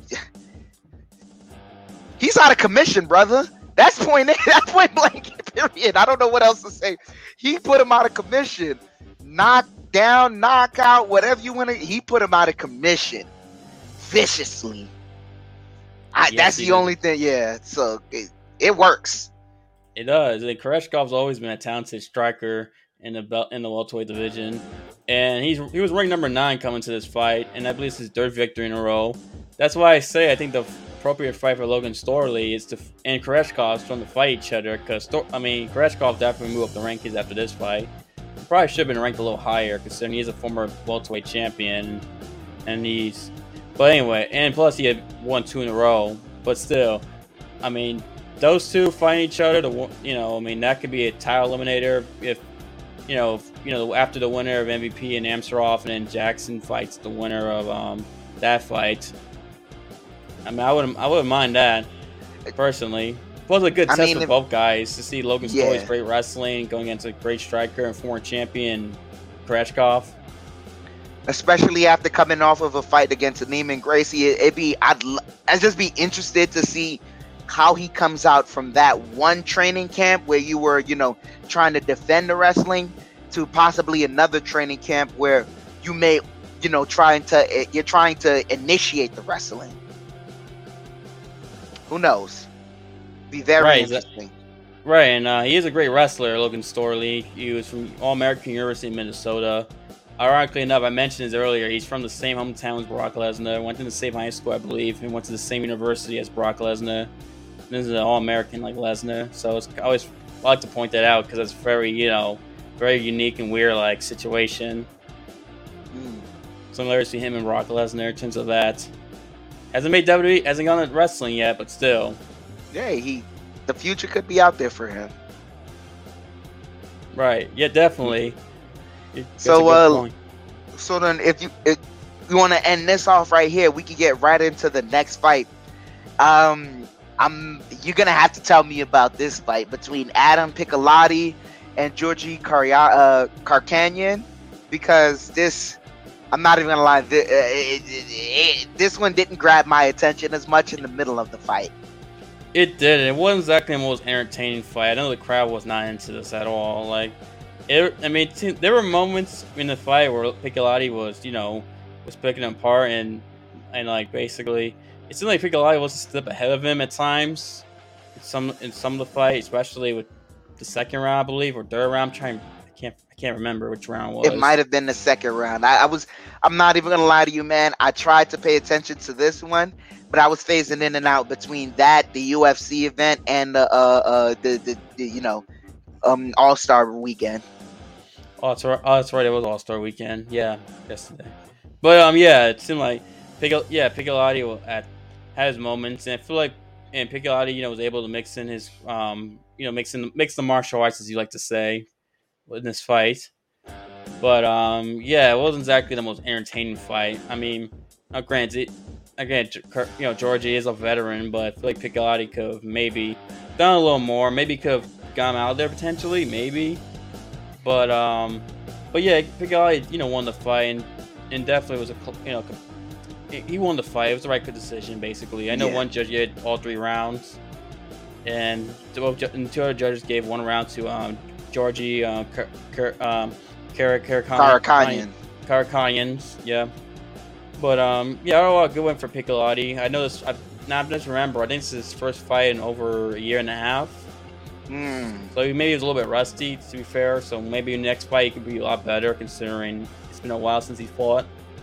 He's out of commission, brother. That's point. That's point blank. Period. I don't know what else to say. He put him out of commission. Knock down, knockout, whatever you want to. He put him out of commission, viciously. I, yes, that's the did. only thing. Yeah. So it, it works. It does. And Koreshkov's always been a talented striker in the belt in the welterweight division, and he's he was ranked number nine coming to this fight, and I believe it's his third victory in a row. That's why I say I think the appropriate fight for Logan Storley is to and Koreshkov from to fight each other, because I mean Koreshkov definitely moved up the rankings after this fight. probably should have been ranked a little higher, considering he's a former welterweight champion, and he's. But anyway, and plus he had won two in a row. But still, I mean, those two fighting each other. To you know, I mean, that could be a title eliminator if you know, if, you know, after the winner of M V P and Amsaroff, and then Jackson fights the winner of um that fight. I mean, I wouldn't, I wouldn't mind that personally. It was a good I test mean, for if, both guys to see Logan Storley's yeah. great wrestling going against a great striker and former champion Kreshkov. Especially after coming off of a fight against Neiman Gracie, it, it'd be I'd I'd just be interested to see how he comes out from that one training camp where you were, you know, trying to defend the wrestling to possibly another training camp where you may, you know, trying to you're trying to initiate the wrestling. Who knows? Be very Right, interesting. Right, and uh, he is a great wrestler, Logan Storley. He was from All-American University of Minnesota. Ironically enough, I mentioned this earlier, he's from the same hometown as Brock Lesnar, went to the same high school, I believe, and went to the same university as Brock Lesnar. This is an All-American like Lesnar, so it's, I always I like to point that out because it's very, you know, very unique and weird like situation. Mm. Similarities to him and Brock Lesnar in terms of that. Hasn't made W W E, hasn't gone to wrestling yet, but still. Yeah, he the future could be out there for him. Right, yeah, definitely. That's So, a good uh, point. So then, if you if you want to end this off right here, we could get right into the next fight. Um, I'm you're gonna have to tell me about this fight between Adam Piccolotti and Georgi Karya, uh, Karkanyan, because this, I'm not even gonna lie, this, uh, it, it, it, this one didn't grab my attention as much in the middle of the fight. It did. It wasn't exactly the most entertaining fight. I know the crowd was not into this at all. Like, it, I mean, t- there were moments in the fight where Piccolotti was, you know, was picking him apart, and and like basically, it seemed like Piccolotti was a step ahead of him at times. In some in some of the fight, especially with the second round, I believe, or third round. I'm trying, I can't, I can't remember which round it was. It might have been the second round. I, I was, I'm not even gonna lie to you, man. I tried to pay attention to this one, but I was phasing in and out between that, the U F C event, and the, uh, uh, the, the, the you know, um, All Star Weekend. Oh, that's right. Oh, that's right. It was All Star Weekend. Yeah, yesterday. But um, yeah, it seemed like Piccol- yeah, Piccolotti at had his moments, and I feel like and Piccolotti, you know, was able to mix in his um, you know, mix in mix the martial arts, as you like to say, in this fight. But um, yeah, it wasn't exactly the most entertaining fight. I mean, now granted, again, you know, Georgie is a veteran, but I feel like Piccolotti could have maybe done a little more. Maybe could have gone out there potentially, maybe. But um, but yeah, Piccolotti, you know, won the fight, and, and definitely was a, you know, he won the fight. It was the right good decision, basically. I know Yeah. one judge had all three rounds, and two, and two other judges gave one round to um, Georgie uh, Kar- Kar- um, Kar- Karakhanyan. Karakhanyan, yeah. But um, yeah, overall, a good win for Piccolotti. I know this. I now just remember. I think this is his first fight in over a year and a half. Mm. So he maybe was a little bit rusty, to be fair. So maybe next fight he could be a lot better, considering it's been a while since he fought.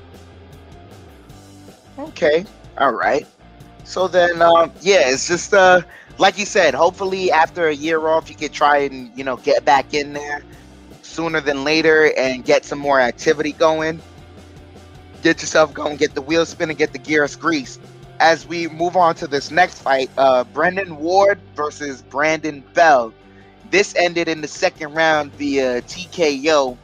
Okay, all right. So then, um, yeah, it's just uh, like you said. Hopefully, after a year off, you could try and you know get back in there sooner than later and get some more activity going. Get yourself going, get the wheels spinning, get the gears greased. As we move on to this next fight, uh, Brendan Ward versus Brandon Bell. This ended in the second round via T K O.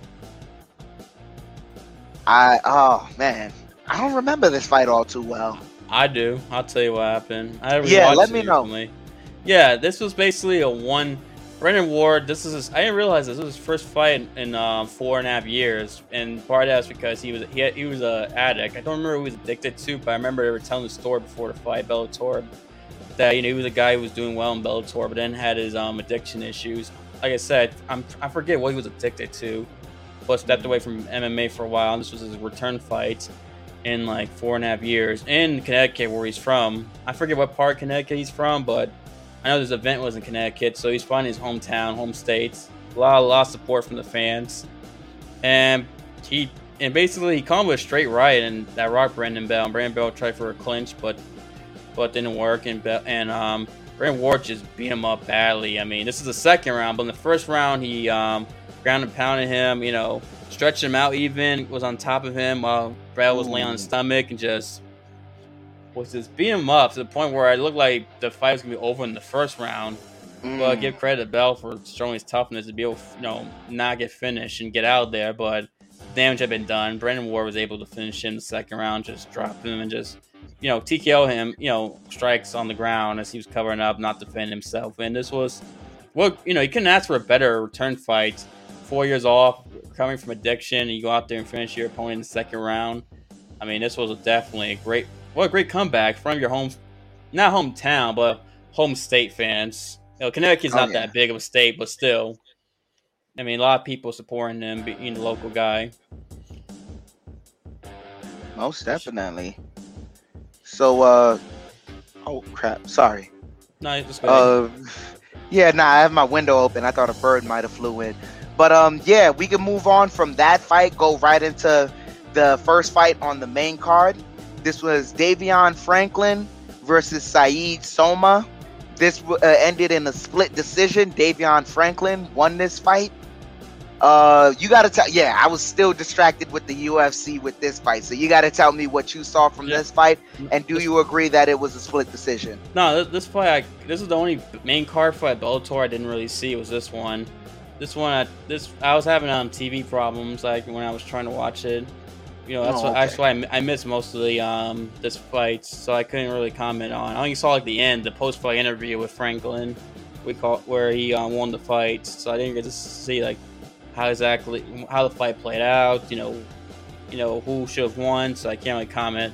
I oh man, I don't remember this fight all too well. I do. I'll tell you what happened. I Yeah, rewatched let it me know. recently. Yeah, this was basically a one. Brendan Ward. This is. His, I didn't realize this was his first fight in, in uh, four and a half years, and part of that is because he was he had, he was a addict. I don't remember who he was addicted to, but I remember they were telling the story before the fight, Bellator, that you know he was a guy who was doing well in Bellator, but then had his um addiction issues. Like I said, I'm I forget what he was addicted to, but stepped away from M M A for a while. And this was his return fight in like four and a half years in Connecticut, where he's from. I forget what part of Connecticut he's from, but I know this event was in Connecticut, so he's finding his hometown, home state. A lot, a lot of support from the fans, and he and basically he called him a straight right, and that rocked Brandon Bell. And Brandon Bell tried for a clinch, but but didn't work. And Be- and um, Brandon Ward just beat him up badly. I mean, this is the second round, but in the first round, he um, ground and pounded him, you know, stretched him out even, was on top of him while Brad was laying on his stomach and just was just beating him up to the point where it looked like the fight was going to be over in the first round. Mm. But give credit to Bell for showing his toughness to be able to, you know, not get finished and get out there. But damage had been done. Brandon Ward was able to finish him in the second round, just drop him and just, you know, T K O him, you know, strikes on the ground as he was covering up, not defending himself. And this was, well, you know, you couldn't ask for a better return fight. Four years off, coming from addiction, and you go out there and finish your opponent in the second round. I mean, this was definitely a great, what a great comeback from your home, not hometown, but home state fans. You know, Connecticut's not oh, yeah. that big of a state, but still, I mean, a lot of people supporting him, being the local guy. Most definitely. So, uh, oh crap, sorry. No, it's good. Uh, yeah, nah, I have my window open. I thought a bird might have flew in. But um, yeah, we can move on from that fight, go right into the first fight on the main card. This was Davion Franklin versus Saeed Soma. This uh, ended in a split decision. Davion Franklin won this fight. Uh, you got to tell, yeah, I was still distracted with the U F C with this fight. So you got to tell me what you saw from yeah. this fight, and do you agree that it was a split decision? No, this fight, I, this is the only main card fight Bellator I didn't really see was this one. This one, I, this I was having um T V problems like when I was trying to watch it. You know, that's oh, okay. why that's why I, I missed most of the um this fight, so I couldn't really comment on. I only saw like the end, the post fight interview with Franklin, we call where he um, won the fight. So I didn't get to see like how exactly how the fight played out. You know, you know who should have won. So I can't really comment.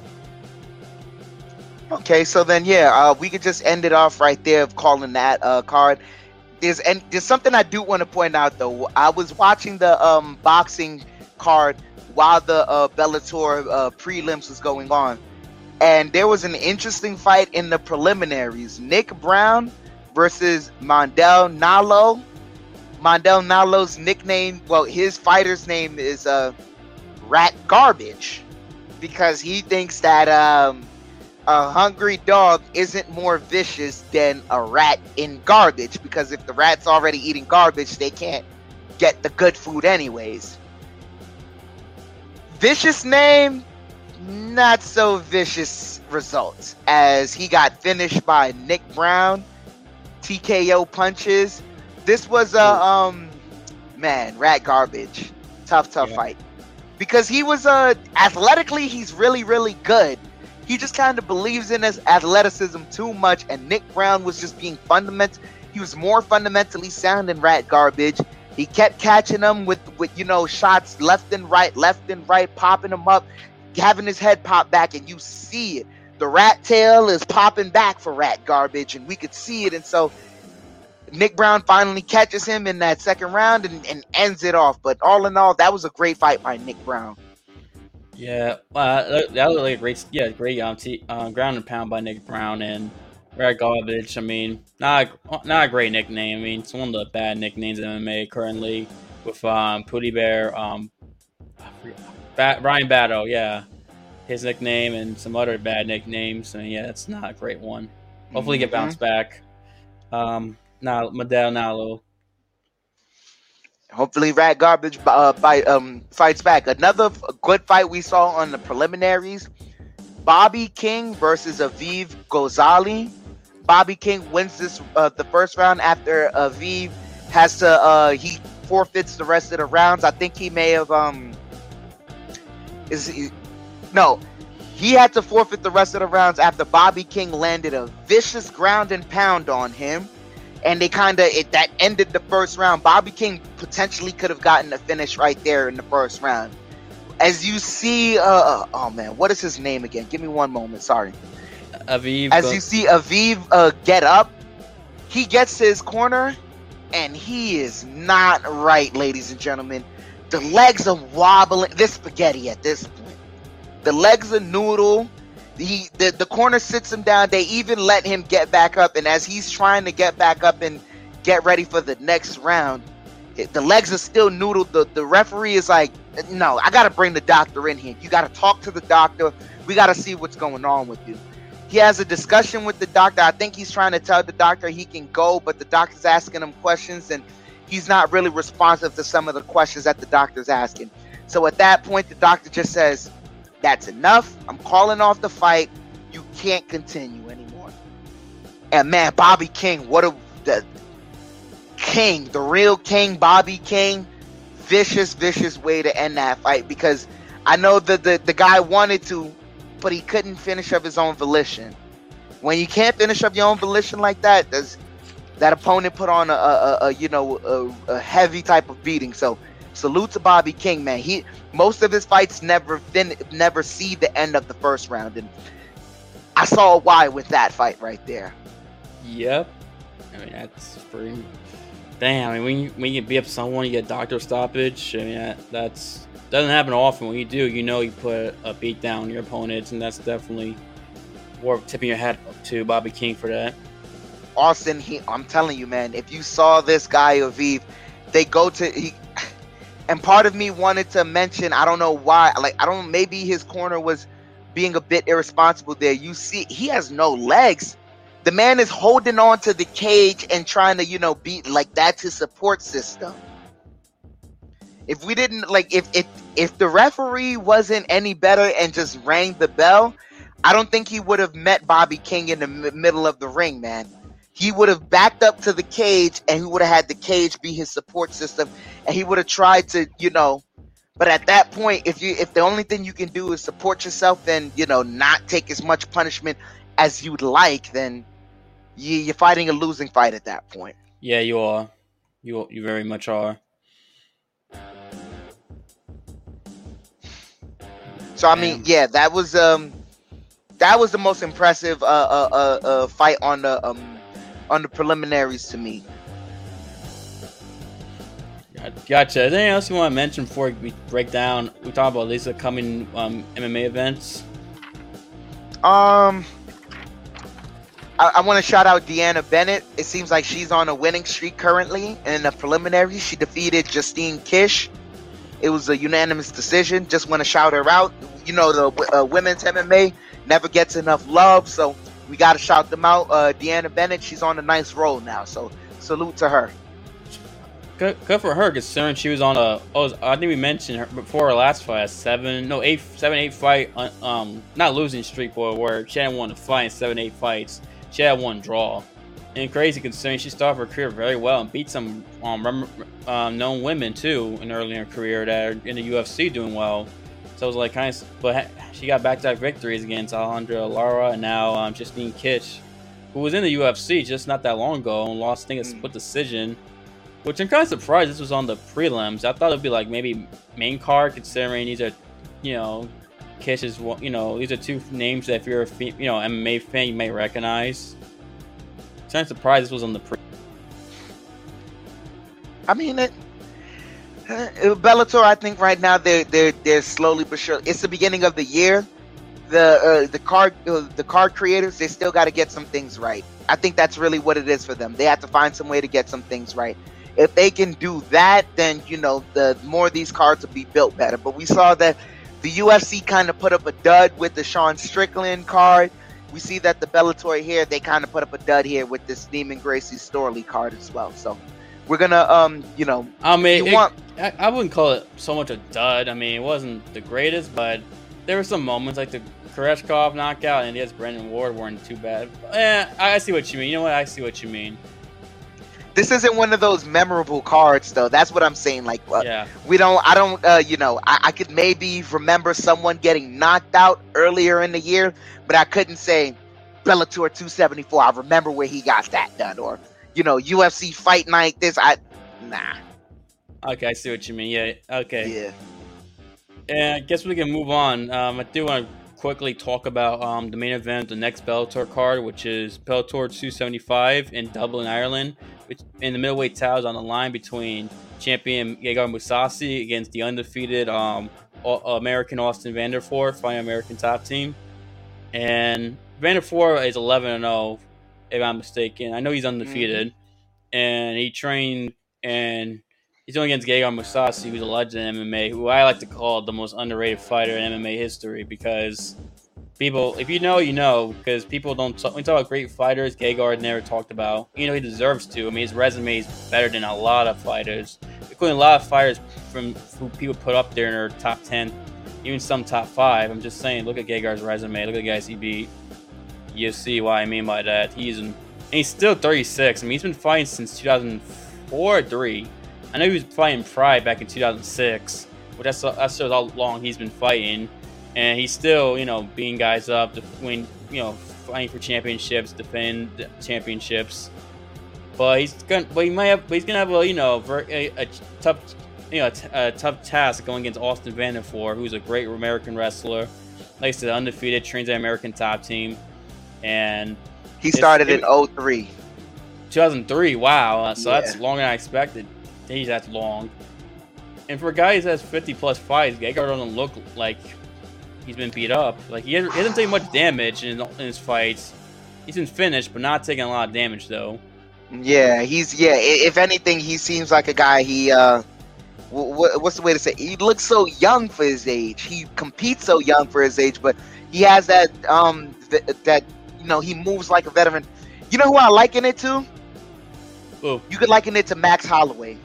Okay, so then yeah, uh, we could just end it off right there of calling that uh, card. There's and there's something I do want to point out though. I was watching the um boxing card while the uh, Bellator uh, prelims was going on, and there was an interesting fight in the preliminaries. Nick Brown versus Mondel Nalo. Mondel Nalo's nickname, well, his fighter's name is uh, Rat Garbage, because he thinks that um, a hungry dog isn't more vicious than a rat in garbage, because if the rat's already eating garbage, they can't get the good food anyways. Vicious name, not so vicious results, as he got finished by Nick Brown, T K O punches. This was a um man, Rat Garbage, tough, tough yeah. fight, because he was uh athletically he's really, really good. He just kind of believes in his athleticism too much, and Nick Brown was just being fundamental. He was more fundamentally sound than Rat Garbage. He kept catching him with, with, you know, shots left and right, left and right, popping him up, having his head pop back, and you see it. The rat tail is popping back for Rat Garbage, and we could see it. And so Nick Brown finally catches him in that second round and, and ends it off. But all in all, that was a great fight by Nick Brown. Yeah, uh, that was like a great, yeah, great um, t- uh, ground and pound by Nick Brown. And Rat Garbage, I mean, not a, not a great nickname. I mean, it's one of the bad nicknames in M M A currently with um, Pootie Bear, um, ba- Brian Battle, yeah, his nickname, and some other bad nicknames. And yeah, it's not a great one. Hopefully, mm-hmm. get bounced back. Um, now, Mondel Nalo. Hopefully, Rat Garbage uh, fight, um, fights back. Another good fight we saw on the preliminaries: Bobby King versus Aviv Ghazali. Bobby King wins this uh, the first round after Aviv has to uh, he forfeits the rest of the rounds. I think he may have um is he, no he had to forfeit the rest of the rounds after Bobby King landed a vicious ground and pound on him, and they kind of it that ended the first round. Bobby King potentially could have gotten the finish right there in the first round. As you see, uh, oh man, what is his name again? Give me one moment. Sorry. Aviv. As you see Aviv uh, get up, he gets to his corner, and he is not right, ladies and gentlemen. The legs are wobbling. This spaghetti at this point. The legs are noodle. He, the, the corner sits him down. They even let him get back up, and as he's trying to get back up and get ready for the next round, the legs are still noodle. The, the referee is like, no, I got to bring the doctor in here. You got to talk to the doctor. We got to see what's going on with you. he has a discussion with the doctor. I think he's trying to tell the doctor he can go, but the doctor's asking him questions, and he's not really responsive to some of the questions that the doctor's asking. So at that point, the doctor just says, that's enough. I'm calling off the fight. You can't continue anymore. And man, Bobby King, what a the King, the real King, Bobby King, vicious, vicious way to end that fight, because I know that the, the guy wanted to, but he couldn't finish of his own volition. When you can't finish of your own volition like that, does that opponent put on a, a, a you know a, a heavy type of beating. So salute to Bobby King, man. He most of his fights never fin- never see the end of the first round, and I saw why with that fight right there. Yep. I mean, that's pretty. Damn. I mean, when you when you beat up someone, you get doctor stoppage. I mean, that, that's doesn't happen often. When you do, you know, you put a beat down on your opponents, and that's definitely worth tipping your hat to Bobby King for that. Austin, he, I'm telling you, man, if you saw this guy, Aviv, they go to, he, and part of me wanted to mention, I don't know why, like, I don't, maybe his corner was being a bit irresponsible there. You see, he has no legs. The man is holding on to the cage and trying to, you know, beat, like, that's his support system. If we didn't, like, if, if, if the referee wasn't any better and just rang the bell, I don't think he would have met Bobby King in the m- middle of the ring, man. He would have backed up to the cage, and he would have had the cage be his support system, and he would have tried to, you know, but at that point, if you if the only thing you can do is support yourself and, you know, not take as much punishment as you'd like, then you, you're fighting a losing fight at that point. Yeah, you are. You you very much are. So I mean, yeah, that was um, that was the most impressive uh uh uh, uh fight on the um on the preliminaries to me. Gotcha. Is there anything else you want to mention before we break down? We talk about these upcoming um M M A events. Um, I, I want to shout out Deanna Bennett. It seems like she's on a winning streak currently in the preliminaries. She defeated Justine Kish. It was a unanimous decision. Just want to shout her out. You know, the uh, women's M M A never gets enough love, so we got to shout them out. Uh, Deanna Bennett, she's on a nice roll now, so salute to her. Good, good for her, considering she was on a. Oh, I think we mentioned her before her last fight, a seven, no, eight, seven, eight fight, um, not losing streak, but where she hadn't won a fight in seven, eight fights. She had one draw, and crazy considering she started her career very well and beat some um, um known women too in early in her career that are in the U F C doing well. So it was like kind of, but she got back-to-back victories against Alejandra Lara and now um, Justine Kish, who was in the U F C just not that long ago and lost, I think, a split decision. Which I'm kind of surprised this was on the prelims. I thought it'd be like maybe main card, considering these are, you know, Kish is, you know, these are two names that if you're a, you know, M M A fan, you may recognize. I'm kind of surprised this was on the pre. I mean, it, uh, Bellator, I think right now they're they're they're slowly but surely. It's the beginning of the year. The uh, the card uh, the card creators, they still got to get some things right. I think that's really what it is for them. They have to find some way to get some things right. If they can do that, then, you know, the more of these cards will be built better. But we saw that the U F C kind of put up a dud with the Sean Strickland card. We see that the Bellator here, they kind of put up a dud here with this Demon Gracie Storley card as well. So we're gonna, um, you know, I mean, you it, want... I, I wouldn't call it so much a dud. I mean, it wasn't the greatest, but there were some moments like the Koreshkov knockout and yes, Brendan Ward weren't too bad. Eh, I see what you mean. You know what? I see what you mean. This isn't one of those memorable cards, though. That's what I'm saying. Like, uh, yeah. we don't, I don't, uh, you know, I, I could maybe remember someone getting knocked out earlier in the year, but I couldn't say Bellator two seventy-four. I remember where he got that done, or, you know, U F C Fight Night. This, I, nah. Okay, I see what you mean. Yeah. Okay. Yeah. And I guess we can move on. Um, I do want to quickly talk about um, the main event, the next Bellator card, which is Bellator two seventy-five in Dublin, Ireland. Which, in the middleweight title is on the line between champion Gegard Mousasi against the undefeated um, American Austin Vanderford, fighting American Top Team. And Vanderford is eleven and oh, if I'm mistaken. I know he's undefeated. Mm-hmm. And he trained, and he's going against Gegard Mousasi, who's a legend in M M A, who I like to call the most underrated fighter in M M A history, because people, if you know, you know, because people don't talk, when we talk about great fighters, Gegard never talked about. You know, he deserves to. I mean, his resume is better than a lot of fighters, including a lot of fighters from who people put up there in their top ten, even some top five. I'm just saying, look at Gegard's resume. Look at the guys he beat. You see what I mean by that. He's in, and he's still thirty-six. I mean, he's been fighting since two thousand four or three. I know he was fighting Pride back in two thousand six, but that's that shows how long he's been fighting. And he's still, you know, beating guys up to win, you know, fighting for championships, defend championships. But he's gonna, but he might have, but he's gonna have a, you know, a, a tough, you know, a, a tough task going against Austin Vanderford, who's a great American wrestler, like I said, undefeated, trains at American Top Team, and he started in oh three. two thousand three. Wow, so yeah. That's longer than I expected. Geez, that's long. And for a guy who has fifty plus fights, Gegard doesn't look like he's been beat up. Like he hasn't, he hasn't taken much damage in, in his fights. He's been finished, but not taking a lot of damage though. Yeah, he's yeah. If anything, he seems like a guy. He uh, w- what's the way to say? He looks so young for his age. He competes so young for his age, but he has that um th- that you know he moves like a veteran. You know who I liken it to? Ooh. You could liken it to Max Holloway.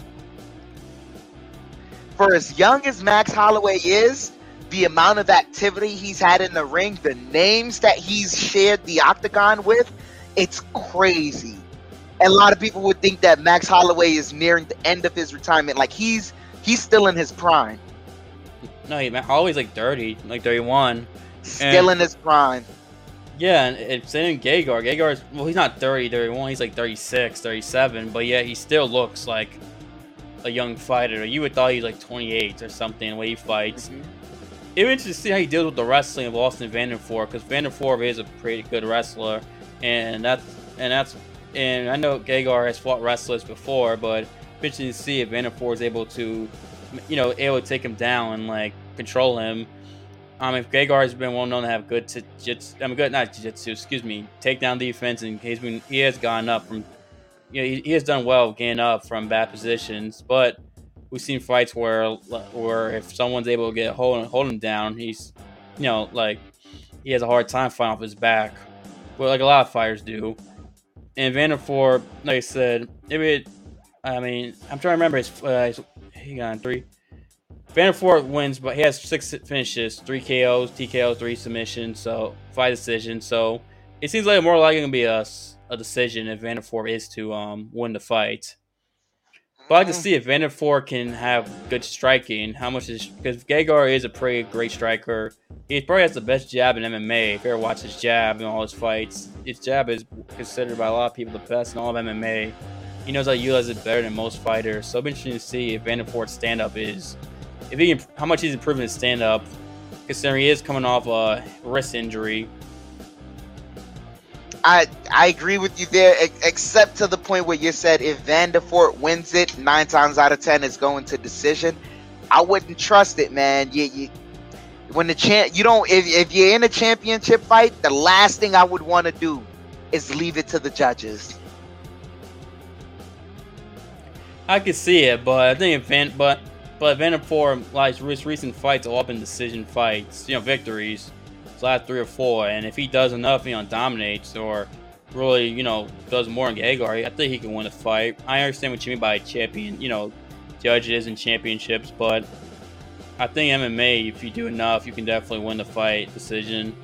For as young as Max Holloway is, the amount of activity he's had in the ring, the names that he's shared the octagon with, it's crazy. And a lot of people would think that Max Holloway is nearing the end of his retirement. Like he's he's still in his prime. No, he always like thirty, like thirty-one. Still and, in his prime. Yeah, and it's in Gegard. Gegard's, well, he's not thirty, thirty-one. He's like thirty-six, thirty-seven. But yeah, he still looks like a young fighter. You would thought he was like twenty-eight or something the way he fights. Mm-hmm. It was interesting to see how he deals with the wrestling of Austin Vanderford, because Vanderford is a pretty good wrestler, and that's and that's and I know Gegard has fought wrestlers before, but it's interesting to see if Vanderford is able to, you know, able to take him down and like control him. Um, if Gegard has been well known to have good jiu-jitsu, I mean, good not jiu-jitsu, excuse me, takedown defense, and he's been he has gone up from, you know, he, he has done well getting up from bad positions, but we've seen fights where, where if someone's able to get a hold hold him down, he's, you know, like he has a hard time fighting off his back, well, like a lot of fighters do. And Vanderford, like I said, if it, I mean, I'm trying to remember his, uh, his he got three. Vanderford wins, but he has six finishes, three K Os, T K Os, three submissions, so five decisions. So it seems like more likely going to be a, a decision if Vanderford is to um win the fight. But I like to see if Vanderford can have good striking. How much is, because Gegard is a pretty great striker. He probably has the best jab in M M A. If you ever watch his jab in all his fights, his jab is considered by a lot of people the best in all of M M A. He knows how to utilize it better than most fighters. So it'll be interesting to see if Vanderford's stand-up is, if he can, how much he's improving his stand-up, considering he is coming off a wrist injury. I I agree with you there, except to the point where you said if Vanderford wins it, nine times out of ten it's going to decision. I wouldn't trust it, man. You, you when the champ, you don't. If if you're in a championship fight, the last thing I would want to do is leave it to the judges. I could see it, but I think if Van, but but Vanderford, like his recent fights, all been decision fights. You know, victories. Last three or four, and if he does enough, you know, dominates or really, you know, does more in Gegard, I think he can win a fight. I understand what you mean by champion, you know, judges and championships, but I think M M A, if you do enough, you can definitely win the fight decision.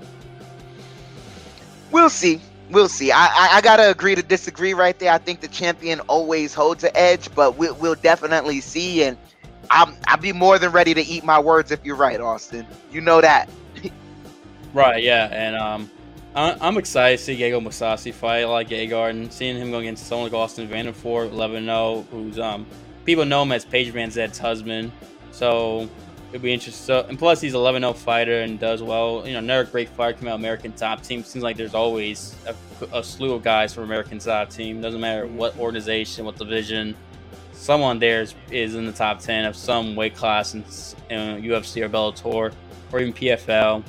We'll see. We'll see. I, I I gotta agree to disagree right there. I think the champion always holds an edge, but we'll we'll definitely see. And I'm I'll be more than ready to eat my words if you're right, Austin. You know that. Right, yeah, and um, I, I'm excited to see Gegard Mousasi fight. I like Gegard, and seeing him go against someone like Austin Vanderford, eleven and oh, who's um, people know him as Paige Van Zed's husband, so it'll be interesting. So, and plus, he's an eleven and oh fighter and does well. You know, another great fighter coming out of American Top Team. Seems like there's always a, a slew of guys from American Top Team. Doesn't matter what organization, what division. Someone there is, is in the top ten of some weight class in, in U F C or Bellator or even P F L.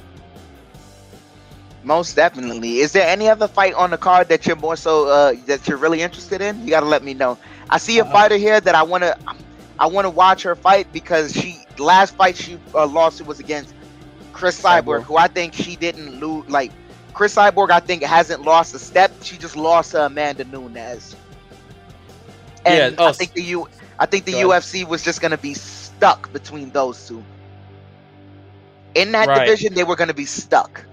Most definitely. Is there any other fight on the card that you're more so uh, that you're really interested in? You got to let me know. I see a uh, fighter here that I want to I want to watch her fight because she last fight she uh, lost it was against Chris Cyborg, Cyborg. who I think she didn't lose. Like Chris Cyborg, I think hasn't lost a step. She just lost to Amanda Nunes. And Yeah, oh, I think the U, I think the go U ahead. F C was just gonna be stuck between those two. In that Right. division, they were gonna be stuck.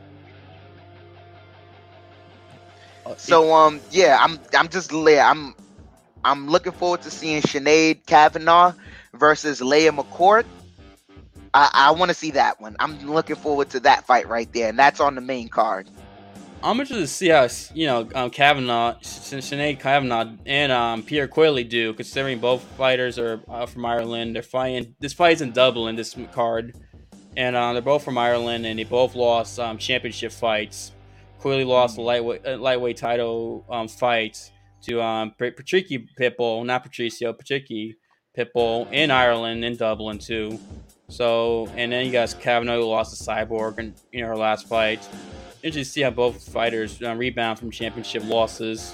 Uh, So um yeah, I'm I'm just yeah, I'm I'm looking forward to seeing Sinead Kavanaugh versus Leia McCourt. I, I want to see that one. I'm looking forward to that fight right there, and that's on the main card. I'm interested to see how you know um, Kavanaugh, Sinead Kavanaugh, and um, Pierre Quayle do, considering both fighters are uh, from Ireland. They're fighting. This fight's in Dublin, this card, and uh, they're both from Ireland, and they both lost um, championship fights. Quayle lost the lightweight uh, lightweight title um, fight to um, Patricky Pitbull, not Patricio, Patricky Pitbull in Ireland, in Dublin too. So, and then you got Kavanaugh, who lost to Cyborg in you know her last fight. Interesting to see how both fighters uh, rebound from championship losses.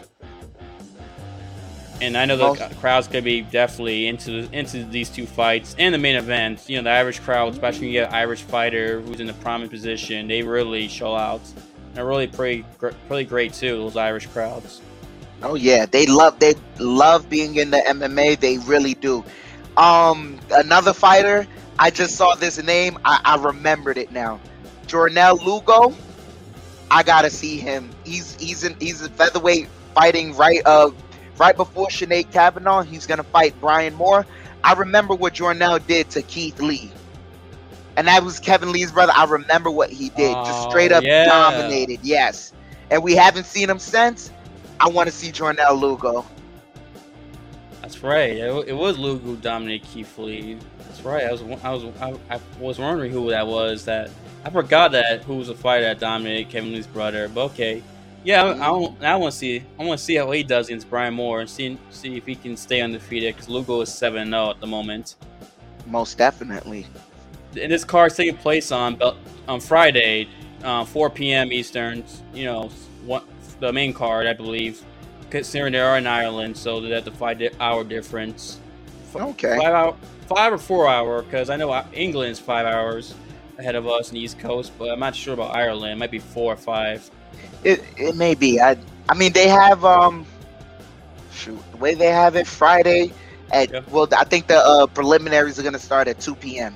And I know the Most- crowd's gonna be definitely into into these two fights and the main event. You know, the Irish crowd, especially when you get an Irish fighter who's in a prominent position, they really show out. And they're really pretty, gr- pretty great too. Those Irish crowds. Oh yeah, they love they love being in the M M A. They really do. Um, another fighter. I just saw this name. I, I remembered it now. Jornell Lugo. I gotta see him. He's he's in he's a featherweight fighting right uh right before Sinead Kavanaugh. He's gonna fight Brian Moore. I remember what Jornell did to Keith Lee, and that was Kevin Lee's brother. I remember what he did. Just Oh, straight up yeah. dominated. Yes, and we haven't seen him since. I want to see Jornell Lugo. That's right. It, it was Luke who dominated Keith Lee. That's right. I was I was I, I was wondering who that was. That I forgot that who was the fighter that dominated Kevin Lee's brother. But okay, yeah, I, I, don't- I want to see I want to see how he does against Brian Moore and see see if he can stay undefeated because Lugo is seven and zero at the moment. Most definitely. And this card's taking place on Bel- on Friday, uh, four p.m. Eastern. You know, one, the main card, I believe. Considering they are in Ireland, so they have the five di- hour difference. F- Okay. Five hour, five or four hour, because I know I- England's five hours ahead of us in the East Coast, but I'm not sure about Ireland. It might be four or five. It it may be. I I mean they have um shoot the way they have it Friday at Yeah. well I think the uh, preliminaries are gonna start at two p.m.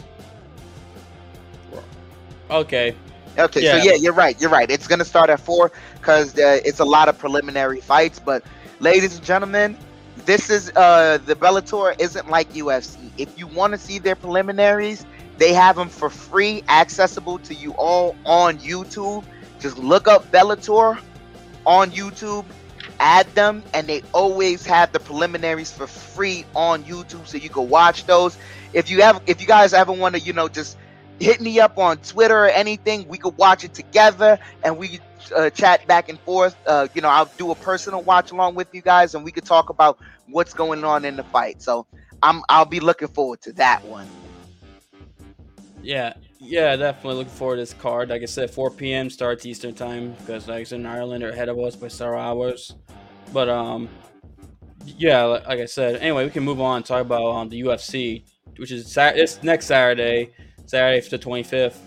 Okay, Okay, Yeah. so yeah, you're right. You're right. It's gonna start at four because uh, it's a lot of preliminary fights. But ladies and gentlemen, this is uh the Bellator isn't like U F C. If you want to see their preliminaries, they have them for free, accessible to you all on YouTube. Just look up Bellator on YouTube, add them, and they always have the preliminaries for free on YouTube, so you can watch those. If you have, if you guys ever want to, you know, just hit me up on Twitter or anything, we could watch it together and we could uh, chat back and forth. Uh, you know, I'll do a personal watch along with you guys, and we could talk about what's going on in the fight. So I'm, I'll be looking forward to that one. yeah, yeah, definitely looking forward to this card. Like I said, four p.m. starts Eastern time because, like I said, in Ireland they're ahead of us by several hours. But um, yeah, like, like I said, anyway, we can move on and talk about um, the U F C, which is Sat- it's next Saturday. Saturday the twenty-fifth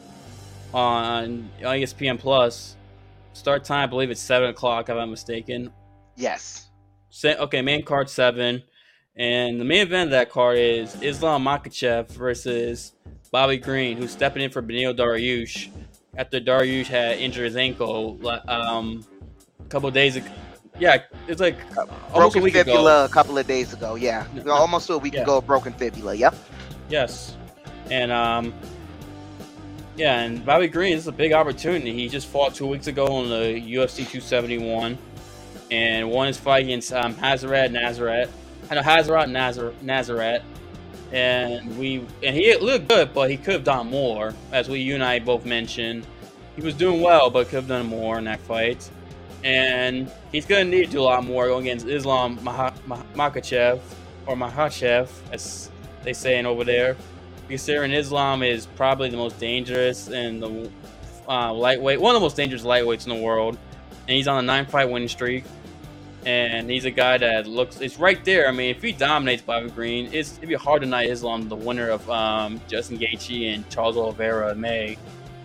on E S P N Plus. Start time, I believe it's seven o'clock, if I'm not mistaken. Yes. Sa- Okay, main card seven. And the main event of that card is Islam Makhachev versus Bobby Green, who's stepping in for Beneil Dariush after Dariush had injured his ankle um, a couple of days ago. Yeah, it's like almost a Broken week fibula ago. a couple of days ago. Yeah. No, Well, almost a week yeah. ago, broken fibula. Yep. Yes. And um yeah, and Bobby Green, this is a big opportunity. He just fought two weeks ago on the U F C two seventy-one and won his fight against um, Hazrat Nazareth. I know Hazrat Nazar- Nazareth. And we and he looked good, but he could have done more, as we you and I both mentioned. He was doing well, but could have done more in that fight. And he's gonna need to do a lot more going against Islam Mah- Mah- Makhachev or Makhachev, as they saying over there. Considering Islam is probably the most dangerous and the uh, lightweight, one of the most dangerous lightweights in the world, and he's on a nine-fight winning streak. And he's a guy that looks, it's right there. I mean, if he dominates Bobby Green, it's, it'd be hard to deny Islam the winner of um, Justin Gaethje and Charles Oliveira in May.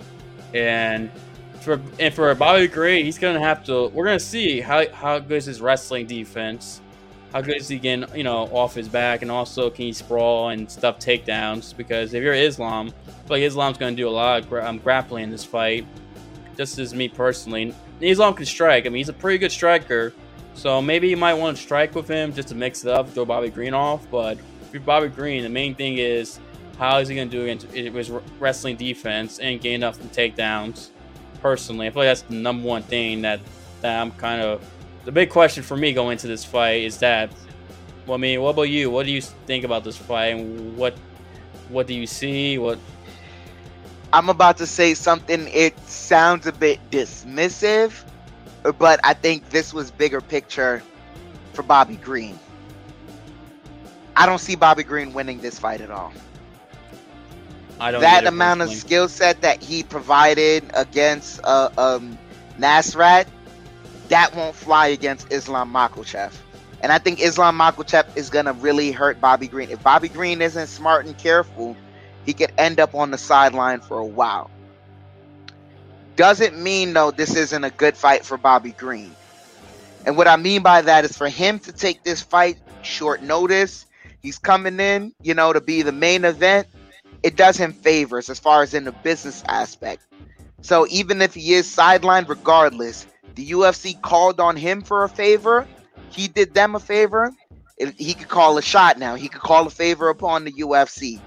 And for and for Bobby Green, he's gonna have to. We're gonna see how how good is his wrestling defense. How good is he getting, you know, off his back, and also can he sprawl and stuff takedowns? Because if you're Islam, I feel like Islam's gonna do a lot of gra- um, grappling in this fight. Just as me personally, Islam can strike. I mean, he's a pretty good striker, so maybe you might want to strike with him just to mix it up, throw Bobby Green off. But if you're Bobby Green, the main thing is how is he gonna do against his wrestling defense and gain enough takedowns. Personally, I feel like that's the number one thing that that I'm kind of. The big question for me going into this fight is that, well, I mean, what about you? What do you think about this fight? And what, what do you see? What? I'm about to say something. It sounds a bit dismissive, but I think this was bigger picture for Bobby Green. I don't see Bobby Green winning this fight at all. I don't. That either, amount personally. of skill set that he provided against uh, um, Nasrat, that won't fly against Islam Makhachev. And I think Islam Makhachev is going to really hurt Bobby Green. If Bobby Green isn't smart and careful, he could end up on the sideline for a while. Doesn't mean, though, this isn't a good fight for Bobby Green. And what I mean by that is for him to take this fight short notice, he's coming in, you know, to be the main event. It does him favors as far as in the business aspect. So even if he is sidelined, regardless, the U F C called on him for a favor. He did them a favor. He could call a shot now. He could call a favor upon the U F C.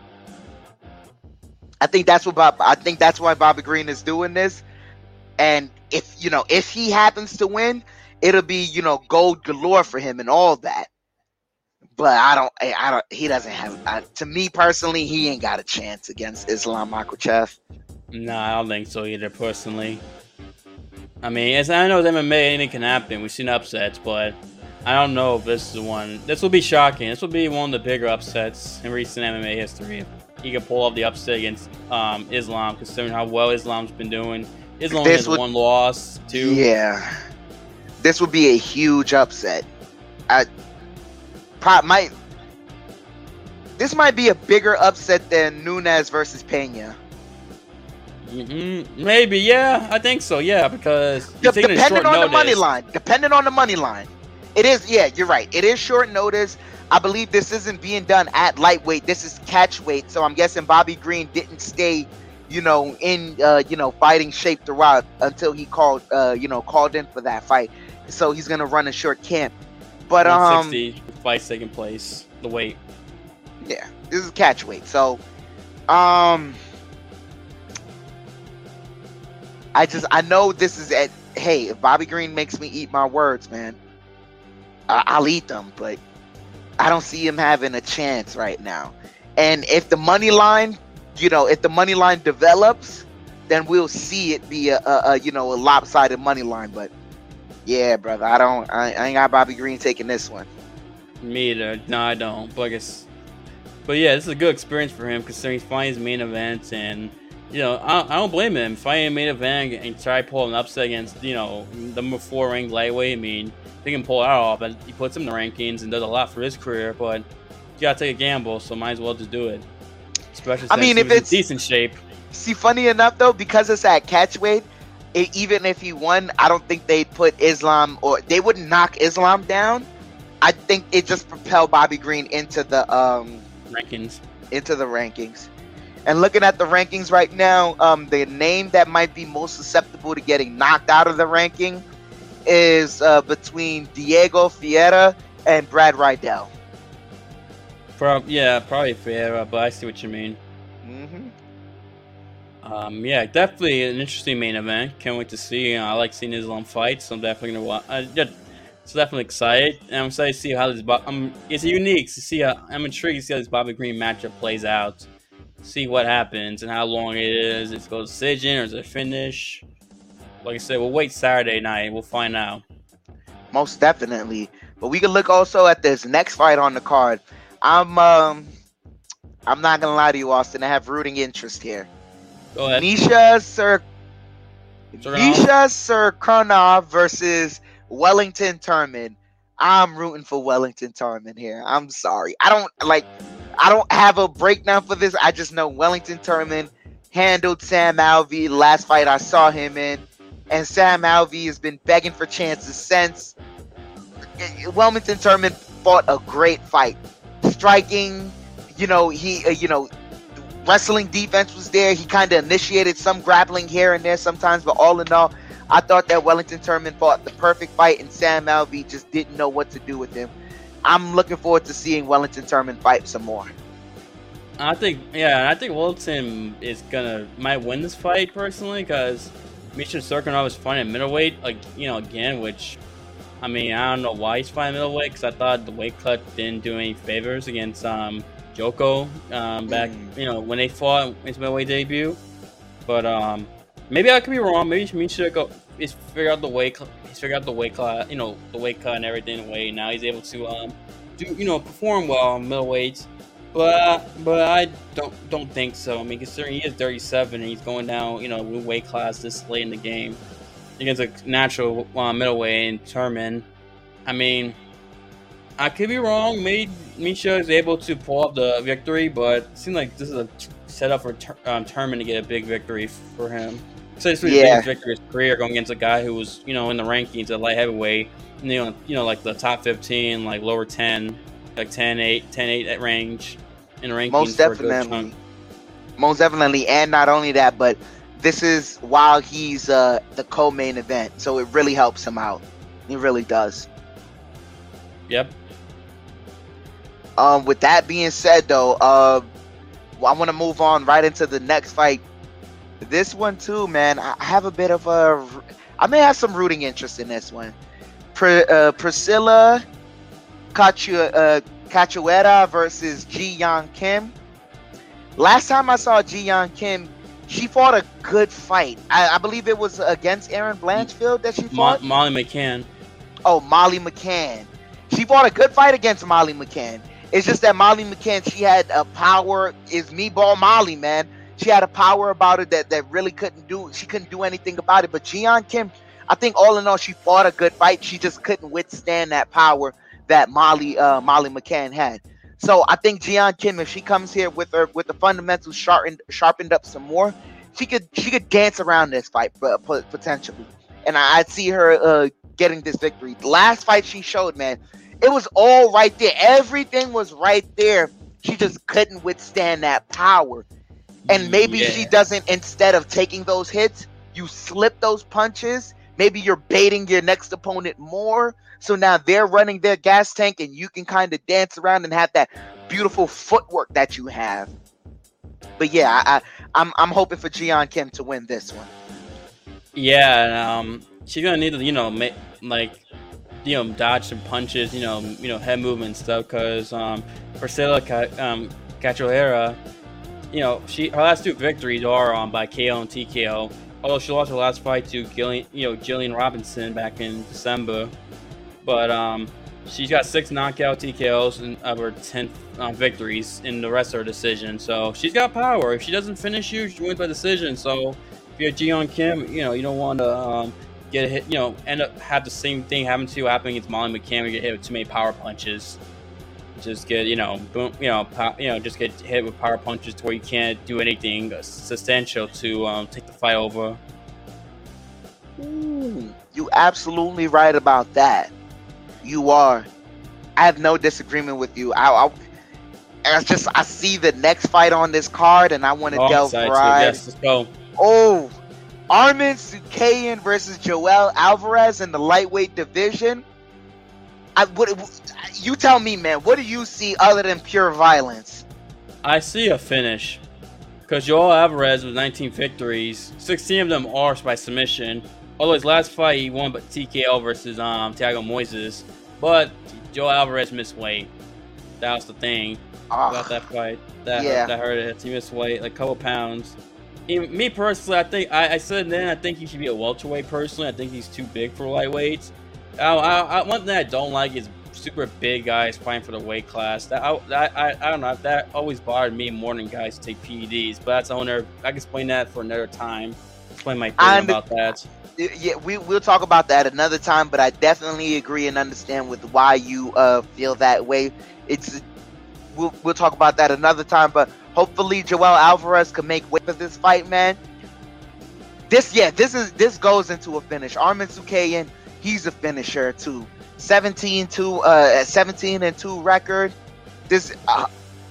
I think that's what Bob, I think that's why Bobby Green is doing this. And if you know, if he happens to win, it'll be, you know, gold galore for him and all that. But I don't, I don't. He doesn't have. I, to me personally, he ain't got a chance against Islam Makhachev. No, I don't think so either. Personally, I mean, as I know, with M M A, anything can happen. We've seen upsets, but I don't know if this is the one. This will be shocking. This will be one of the bigger upsets in recent M M A history. He can pull off the upset against um, Islam, considering how well Islam's been doing. Islam This has would- one loss, too. Yeah, this would be a huge upset. I pro- might. This might be a bigger upset than Nunes versus Pena. Mm-hmm. Maybe, yeah, I think so, yeah, because De- you're taking a depending short on notice. the money line. Depending on the money line. It is, yeah, you're right. It is short notice. I believe this isn't being done at lightweight. This is catch weight. So I'm guessing Bobby Green didn't stay, you know, in, uh, you know, fighting shape throughout until he called, uh, you know, called in for that fight. So he's going to run a short camp. But, one um, sixty fights taking place, the weight. yeah, this is catch weight. So, um, I just, I know this is at, hey, if Bobby Green makes me eat my words, man, I, I'll eat them, but I don't see him having a chance right now. And if the money line, you know, if the money line develops, then we'll see it be a, a, a you know, a lopsided money line. But yeah, brother, I don't, I, I ain't got Bobby Green taking this one. Me either. No, I don't. But I guess, but yeah, this is a good experience for him considering he's fighting his main events, and you know, I, I don't blame him fighting a main event and try to pull an upset against, you know, the number four ranked lightweight. I mean, if he can pull that off, and he puts him in the rankings and does a lot for his career. But you gotta take a gamble, so might as well just do it. Especially since I mean, he if was in it's- decent shape. See, funny enough though, because it's at catch weight, it, even if he won, I don't think they'd put Islam, or they wouldn't knock Islam down. I think it just propelled Bobby Green into the um Rankings. into the rankings. And looking at the rankings right now, um, the name that might be most susceptible to getting knocked out of the ranking is uh, between Diego Fiera and Brad Rydell. Pro- yeah, probably fair, but I see what you mean. Mm-hmm. Um, yeah, definitely an interesting main event. Can't wait to see. Uh, I like seeing Islam fight, so I'm definitely gonna watch. Uh, yeah, so definitely excited, and I'm excited to see how this. Bo- um, it's unique to see. How, I'm intrigued to see how this Bobby Green matchup plays out. See what happens and how long it is. If it goes decision or is it a finish? Like I said, we'll wait Saturday night. We'll find out. Most definitely. But we can look also at this next fight on the card. I'm um, I'm not gonna lie to you, Austin. I have rooting interest here. Go ahead. Nisha Sir Sirkunov? Nisha Sirkunov versus Wellington Turman. I'm rooting for Wellington Turman here. I'm sorry. I don't like I don't have a breakdown for this. I just know Wellington Turman handled Sam Alvey last fight I saw him in, and Sam Alvey has been begging for chances since. Wellington Turman fought a great fight, striking. You know, he, uh, you know, wrestling defense was there. He kind of initiated some grappling here and there sometimes, but all in all, I thought that Wellington Turman fought the perfect fight, and Sam Alvey just didn't know what to do with him. I'm looking forward to seeing Wellington Turman fight some more. I think, yeah, I think Wellington is gonna might win this fight personally because Misha Cirkunov is fighting at middleweight, like you know, again, which I mean, I don't know why he's fighting middleweight because I thought the weight cut didn't do any favors against um, Joko um, back, mm. you know, when they fought his middleweight debut. But um, maybe I could be wrong. Maybe Misha go he's figured out the weight, he's figured out the weight class, you know, the weight cut and everything. The way now he's able to um, do, you know, perform well on middleweights. But but I don't don't think so. I mean, considering he is thirty-seven and he's going down, you know, weight class this late in the game against a natural uh, middleweight in Turman. I mean, I could be wrong. Maybe Misha is able to pull off the victory, but it seems like this is a t- setup for ter- um, Turman to get a big victory for him. So it's really yeah. big victory in his career going against a guy who was, you know, in the rankings at light heavyweight, you know, you know, like the top fifteen, like lower ten. Like ten eight, ten eight at range in rankings. Most for a good definitely. chunk. Most definitely. And not only that, but this is while he's uh, the co-main event. So it really helps him out. It really does. Yep. Um, with that being said, though, uh, I want to move on right into the next fight. This one, too, man, I have a bit of a... I may have some rooting interest in this one. Pr- uh, Priscilla... Cachu- uh, Cachoeira versus Ji Yeon Kim. Last time I saw Ji Yeon Kim, she fought a good fight. I, I believe it was against Erin Blanchfield that she fought. Mo- Molly McCann. Oh, Molly McCann. She fought a good fight against Molly McCann. It's just that Molly McCann, she had a power. Is meatball Molly, man. She had a power about her that, that really couldn't do. She couldn't do anything about it. But Ji Yeon Kim, I think all in all, she fought a good fight. She just couldn't withstand that power that Molly uh, Molly McCann had. So I think Ji Yeon Kim, if she comes here with her with the fundamentals sharpened sharpened up some more, she could she could dance around this fight uh, potentially, and I, I'd see her uh, getting this victory. The last fight she showed, man, it was all right there. Everything was right there. She just couldn't withstand that power, and maybe yeah. she doesn't. Instead of taking those hits, you slip those punches. Maybe you're baiting your next opponent more. So now they're running their gas tank and you can kind of dance around and have that beautiful footwork that you have. But yeah, I, I, I'm I'm hoping for Ji Yeon Kim to win this one. Yeah, um, she's gonna need to, you know, make, like, you know, dodge some punches, you know, you know, head movement and stuff. Cause um, Priscilla um, Cachoeira, you know, she her last two victories are um, by K O and T K O. Although she lost her last fight to Gillian, you know, Jillian Robinson back in December. But um, she's got six knockout T K Os and of her ten uh, victories, in the rest of her decision. So she's got power. If she doesn't finish you, she wins by decision. So if you're Ji Yeon Kim, you know you don't want to um, get a hit. You know, end up have the same thing happen to you happening against Molly McCann. You get hit with too many power punches. Just get you know, boom, you know, pow, you know, just get hit with power punches to where you can't do anything substantial to um, take the fight over. Ooh, you absolutely right about that. You are. I have no disagreement with you. I, I, I just I see the next fight on this card, and I want to oh, delve right. Yes, let's go. Oh, Arman Tsarukyan versus Joel Alvarez in the lightweight division. I what you tell me, man. What do you see other than pure violence? I see a finish, because Joel Alvarez with nineteen victories, sixteen of them are by submission. Although his last fight he won by T K O versus um Thiago Moises, but Joel Alvarez missed weight. That was the thing uh, about that fight. That yeah. hurt, that hurt it. He missed weight, like a couple pounds. Even, me personally, I think I, I said then I think he should be a welterweight. Personally, I think he's too big for lightweights. I, I, I, one thing I don't like is super big guys fighting for the weight class. That I, I, I don't know. That always bothered me more than guys who take P E Ds. But that's owner. I can explain that for another time. Explain my feeling about that. Yeah, we we'll talk about that another time. But I definitely agree and understand with why you uh feel that way. It's we'll we'll talk about that another time. But hopefully, Joel Alvarez can make way for this fight, man. This, yeah, this is this goes into a finish. Arman Tsoukayan, he's a finisher too. seventeen two, uh, seventeen and two record. This, uh,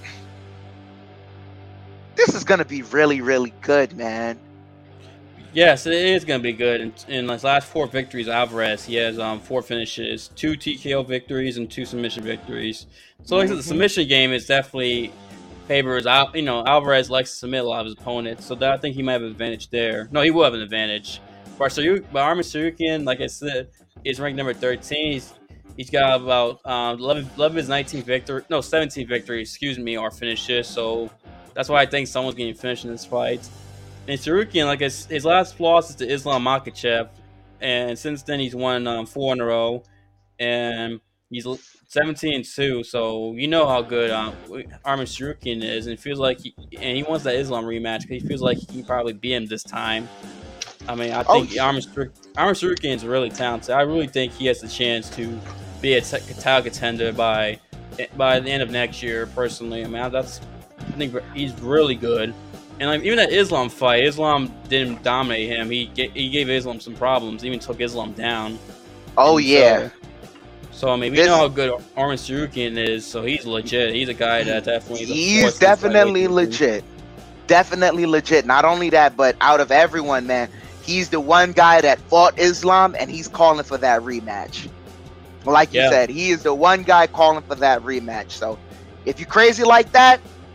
this is gonna be really, really good, man. Yes, it is going to be good. In, in his last four victories, Alvarez, he has um, four finishes, two T K O victories, and two submission victories. So, like I said, the submission game is definitely favors out. You know, Alvarez likes to submit a lot of his opponents, so that, I think he might have an advantage there. No, he will have an advantage. But, Saru- but Arman Tsoukayan, like I said, is ranked number thirteen. He's, he's got about um, eleven, eleven of his nineteen victories, no, seventeen victories, excuse me, are finishes. So that's why I think someone's getting finished in this fight. And Tsoukayan, like his, his last loss is to Islam Makhachev, and since then he's won um, four in a row, and he's seventeen and two. So you know how good um, Arman Tsoukayan is, and it feels like he, and he wants that Islam rematch because he feels like he can probably beat him this time. I mean, I think oh, Arman Tsoukayan is really talented. I really think he has the chance to be a t- title contender by by the end of next year. Personally, I mean, that's I think he's really good. And like even that Islam fight, Islam didn't dominate him. He ga- he gave Islam some problems. Even took Islam down. Oh and yeah. So, so I mean, we this, know how good Arman Tsoukayan is. So he's legit. He's a guy that definitely. He's definitely legit. Definitely legit. Not only that, but out of everyone, man, he's the one guy that fought Islam, and he's calling for that rematch. Like you yeah. said, he is the one guy calling for that rematch. So if you're crazy like that,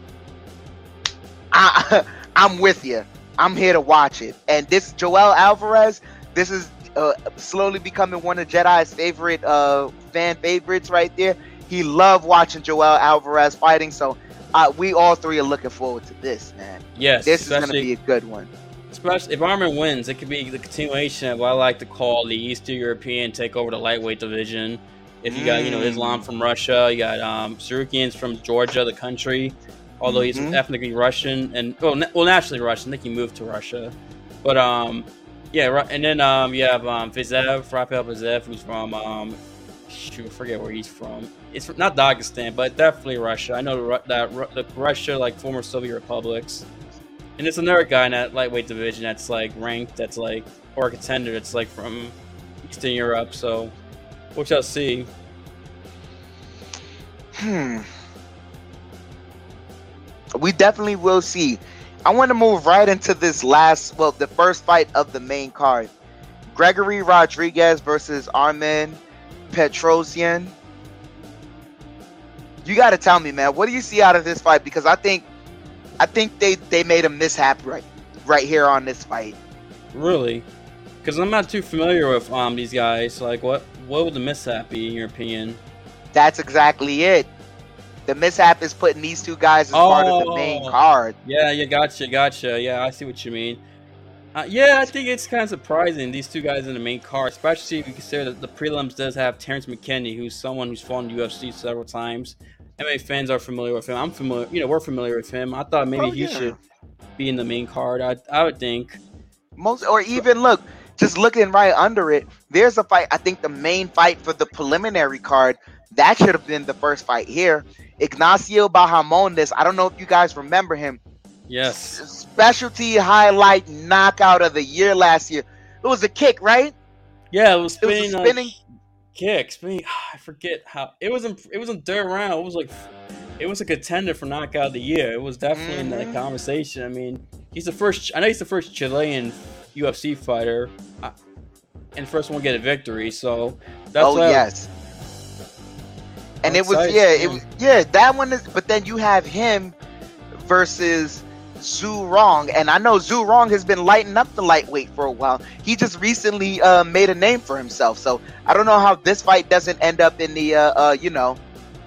I, I'm with you. I'm here to watch it. And this Joel Alvarez, this is uh, slowly becoming one of Jedi's favorite uh, fan favorites right there. He loved watching Joel Alvarez fighting. So uh, we all three are looking forward to this, man. Yes, this is going to be a good one. Especially if Arman wins, it could be the continuation of what I like to call the Eastern European take over the lightweight division. If you got, you know, Islam from Russia, you got um, Tsoukayan's from Georgia, the country. Although he's mm-hmm. ethnically Russian and well, na- well, naturally Russian. I think he moved to Russia, but um, yeah. And then um, you have um, Fiziev, Rafael Fiziev, who's from um, shoot, I forget where he's from. It's from, not Dagestan, but definitely Russia. I know that the Russia, like former Soviet republics. And there's another guy in that lightweight division that's like ranked, that's like or a contender that's like from Eastern Europe. So we shall see. Hmm. We definitely will see. I want to move right into this last, well, the first fight of the main card. Gregory Rodriguez versus Armen Petrosyan. You got to tell me, man, what do you see out of this fight? Because I think, I think they, they made a mishap right, right here on this fight. Really? Because I'm not too familiar with um these guys. Like, what, what would the mishap be in your opinion? That's exactly it. The mishap is putting these two guys as oh, part of the main card. Yeah, yeah, gotcha, gotcha. Yeah, I see what you mean. Uh, yeah, I think it's kind of surprising, these two guys in the main card, especially if you consider that the prelims does have Terrence McKinney, who's someone who's fought in the U F C several times. M M A fans are familiar with him. I'm familiar, you know, we're familiar with him. I thought maybe oh, he yeah. should be in the main card. I, I would think. Most, or even look, just looking right under it, there's a fight. I think the main fight for the preliminary card, that should have been the first fight here. Ignacio Bahamondes, I don't know if you guys remember him. Yes. S- specialty highlight knockout of the year last year. It was a kick, right? Yeah, it was spinning. It was a spinning like, kick. Spinning. I forget how. It was in. It was in third round. It was like. It was a contender for knockout of the year. It was definitely mm-hmm. in that conversation. I mean, he's the first. I know he's the first Chilean U F C fighter, uh, and the first one to get a victory. So that's. Oh yes. And it was yeah, it was yeah, that one is, but then you have him versus Zhu Rong, and I know Zhu Rong has been lighting up the lightweight for a while. He just recently uh, made a name for himself, so I don't know how this fight doesn't end up in the uh, uh you know.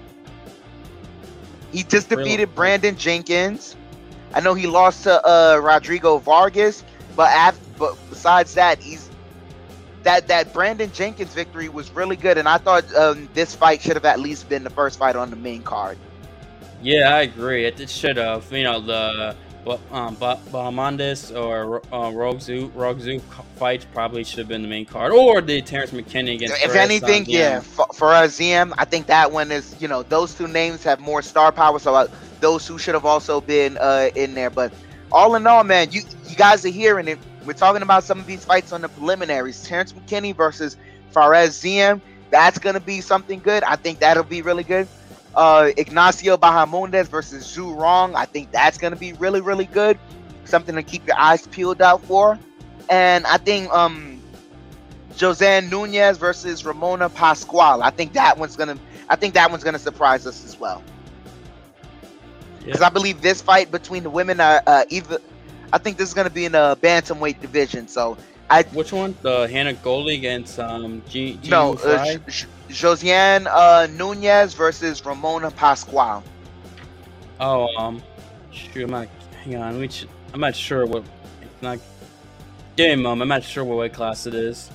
He just defeated really? Brandon Jenkins. I know he lost to uh, Rodrigo Vargas, but after, but besides that, he's. That that Brandon Jenkins victory was really good, and I thought um, this fight should have at least been the first fight on the main card. Yeah, I agree. It, it should have. You know, the But um, but Bahamondes or uh, Rogue Zoo, Rogue Zoo fights probably should have been the main card, or the Terrence McKinney against. If Fares anything, Ziam. yeah, for, for our Z M, I think that one is, you know, those two names have more star power, so uh, those two should have also been uh, in there. But all in all, man, you you guys are hearing it. We're talking about some of these fights on the preliminaries. Terrence McKinney versus Fares Ziam. That's gonna be something good. I think that'll be really good. Uh, Ignacio Bahamondes versus Zhu Rong. I think that's going to be really, really good. Something to keep your eyes peeled out for. And I think um, Josanne Nunez versus Ramona Pascual. I think that one's going to. I think that one's going to surprise us as well. Because Yeah. I believe this fight between the women are uh, either. I think this is going to be in a bantamweight division. So I Which one? The Hannah Goldie against um G. G no Fry? uh, J- J- Josiane uh, Nunez versus Ramona Pascual. Oh, um, shoot, I'm not. Hang on, let me ch- I'm not sure what. It's not. Give me a moment. I'm not sure what weight class it is.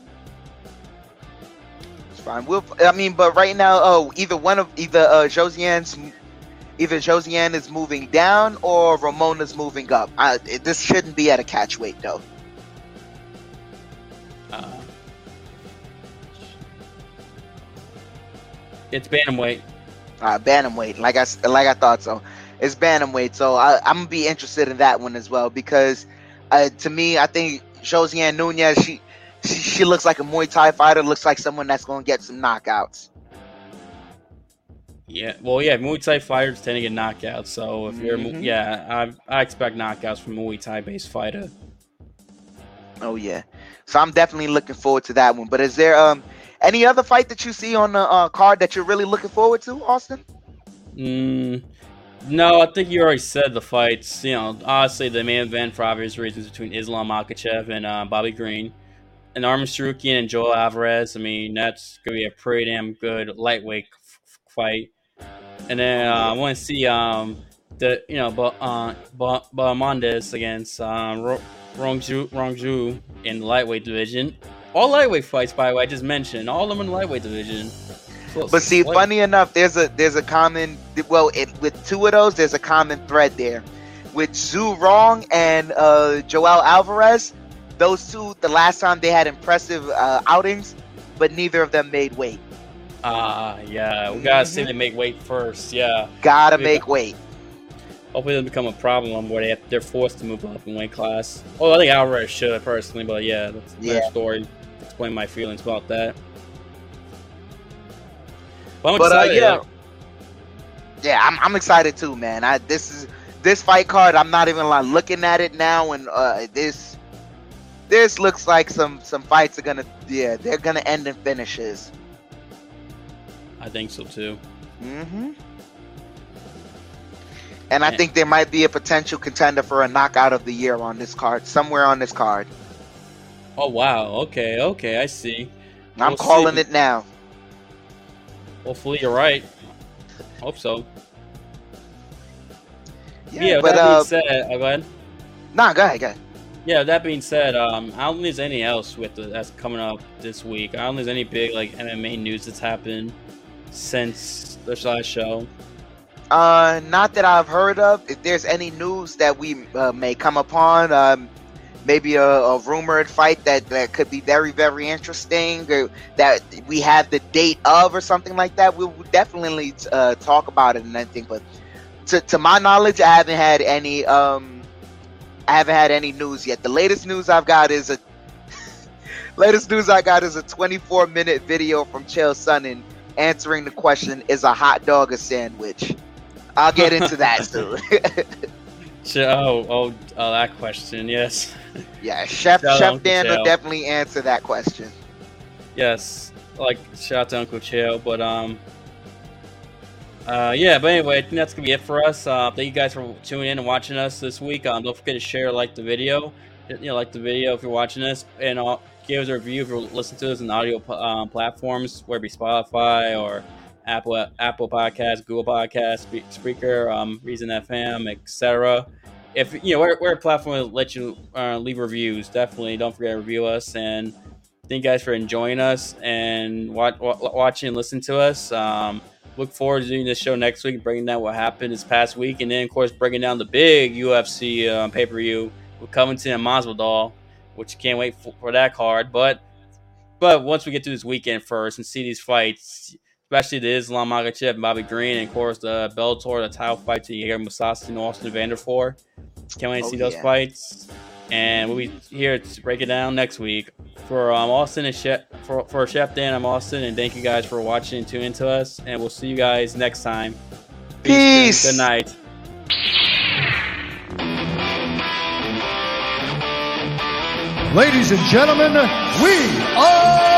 It's fine. We'll. I mean, but right now, oh, either one of either uh, Josiane's, either Josiane is moving down or Ramona's moving up. I, it, this shouldn't be at a catch weight though. Uh, it's bantamweight. Uh, bantamweight, like I s- like I thought so. It's bantamweight, so I, I'm gonna be interested in that one as well because, uh, to me, I think Josiane Nunez, she, she she looks like a Muay Thai fighter. Looks like someone that's gonna get some knockouts. Yeah, well, yeah, Muay Thai fighters tend to get knockouts. So if you're, a Mu- Mhm. yeah, I I expect knockouts from a Muay Thai based fighter. Oh yeah, so I'm definitely looking forward to that one. But is there um any other fight that you see on the uh, card that you're really looking forward to, Austin? Mm, no, I think you already said the fights. You know, honestly, the main event for obvious reasons between Islam Makhachev and uh, Bobby Green, and Arman Sarukian and Joel Alvarez. I mean, that's gonna be a pretty damn good lightweight f- f- fight. And then uh, I want to see um the you know but uh but Bahamondes against um Ro- Rongju Rongju in the lightweight division. All lightweight fights, by the way, I just mentioned all of them in the lightweight division. So, But see, light- funny enough, there's a there's a common well it, with two of those, there's a common thread there. With Zhu Rong and uh, Joel Alvarez, those two, the last time they had impressive uh, outings, but neither of them made weight. Ah, yeah, we gotta see Mhm. they make weight first. Yeah, Gotta Yeah. make weight. hopefully it doesn't become a problem where they have, they're forced to move up in weight class. Oh, I think Alvarez should personally, but yeah, that's another Yeah. story. Explain my feelings about that. But I'm But uh, excited. yeah, like- yeah, I'm I'm excited too, man. I this is this fight card. I'm not even like looking at it now, and uh, this this looks like some some fights are gonna yeah they're gonna end in finishes. I think so too. Mm-hmm. And I Yeah. think there might be a potential contender for a knockout of the year on this card, somewhere on this card. Oh wow. Okay. Okay. I see. I'm We'll calling see. it now. Hopefully you're right. Hope so. Yeah, Yeah. with but that being uh, said, uh, go ahead. nah, go ahead, go ahead. Yeah. With that being said, um, I don't think there's anything else with the, that's coming up this week. I don't think there's any big like M M A news that's happened since the last show. Uh, not that I've heard of. If there's any news that we uh, may come upon, um, maybe a, a rumored fight that, that could be very, very interesting, or that we have the date of, or something like that, we will definitely uh, talk about it and anything. But to, to my knowledge, I haven't had any. Um, I haven't had any news yet. The latest news I've got is a. latest news I got is a twenty-four minute video from Chael Sonnen answering the question: is a hot dog a sandwich? I'll get into that soon. Ch- Oh, oh, oh, that question. Yes, Yeah, Chef Shout out Chef Uncle Dan will Chael. definitely answer that question. yes. Like shout out to Uncle Chael, but um, uh, yeah. But anyway, I think that's gonna be it for us. Uh, thank you guys for tuning in and watching us this week. Um, don't forget to share, like the video. You know, like the video if you're watching this, and uh, give us a review if you're listening to us on audio um, platforms, whether it be Spotify or Apple Apple Podcasts, Google Podcasts, Spe- Spreaker, um, Reason F M, et cetera. If you know where where a platform will let you uh, leave reviews, definitely don't forget to review us. And thank you guys for enjoying us and watch, watching and listening to us. Um, look forward to doing this show next week, breaking down what happened this past week, and then of course breaking down the big U F C uh, pay per view with Covington and Masvidal, which you can't wait for, for that card. But but once we get to this weekend first and see these fights, especially the Islam Makhachev and Bobby Green, and of course the Bellator, the title fight to Yair Musasi and Austin Vanderford. Can't wait to Oh, see those yeah. fights. And we'll be here to break it down next week. For um, Austin and Chef, for, for Chef Dan, I'm Austin, and thank you guys for watching and tuning to us. And we'll see you guys next time. Peace. Good night. Ladies and gentlemen, we are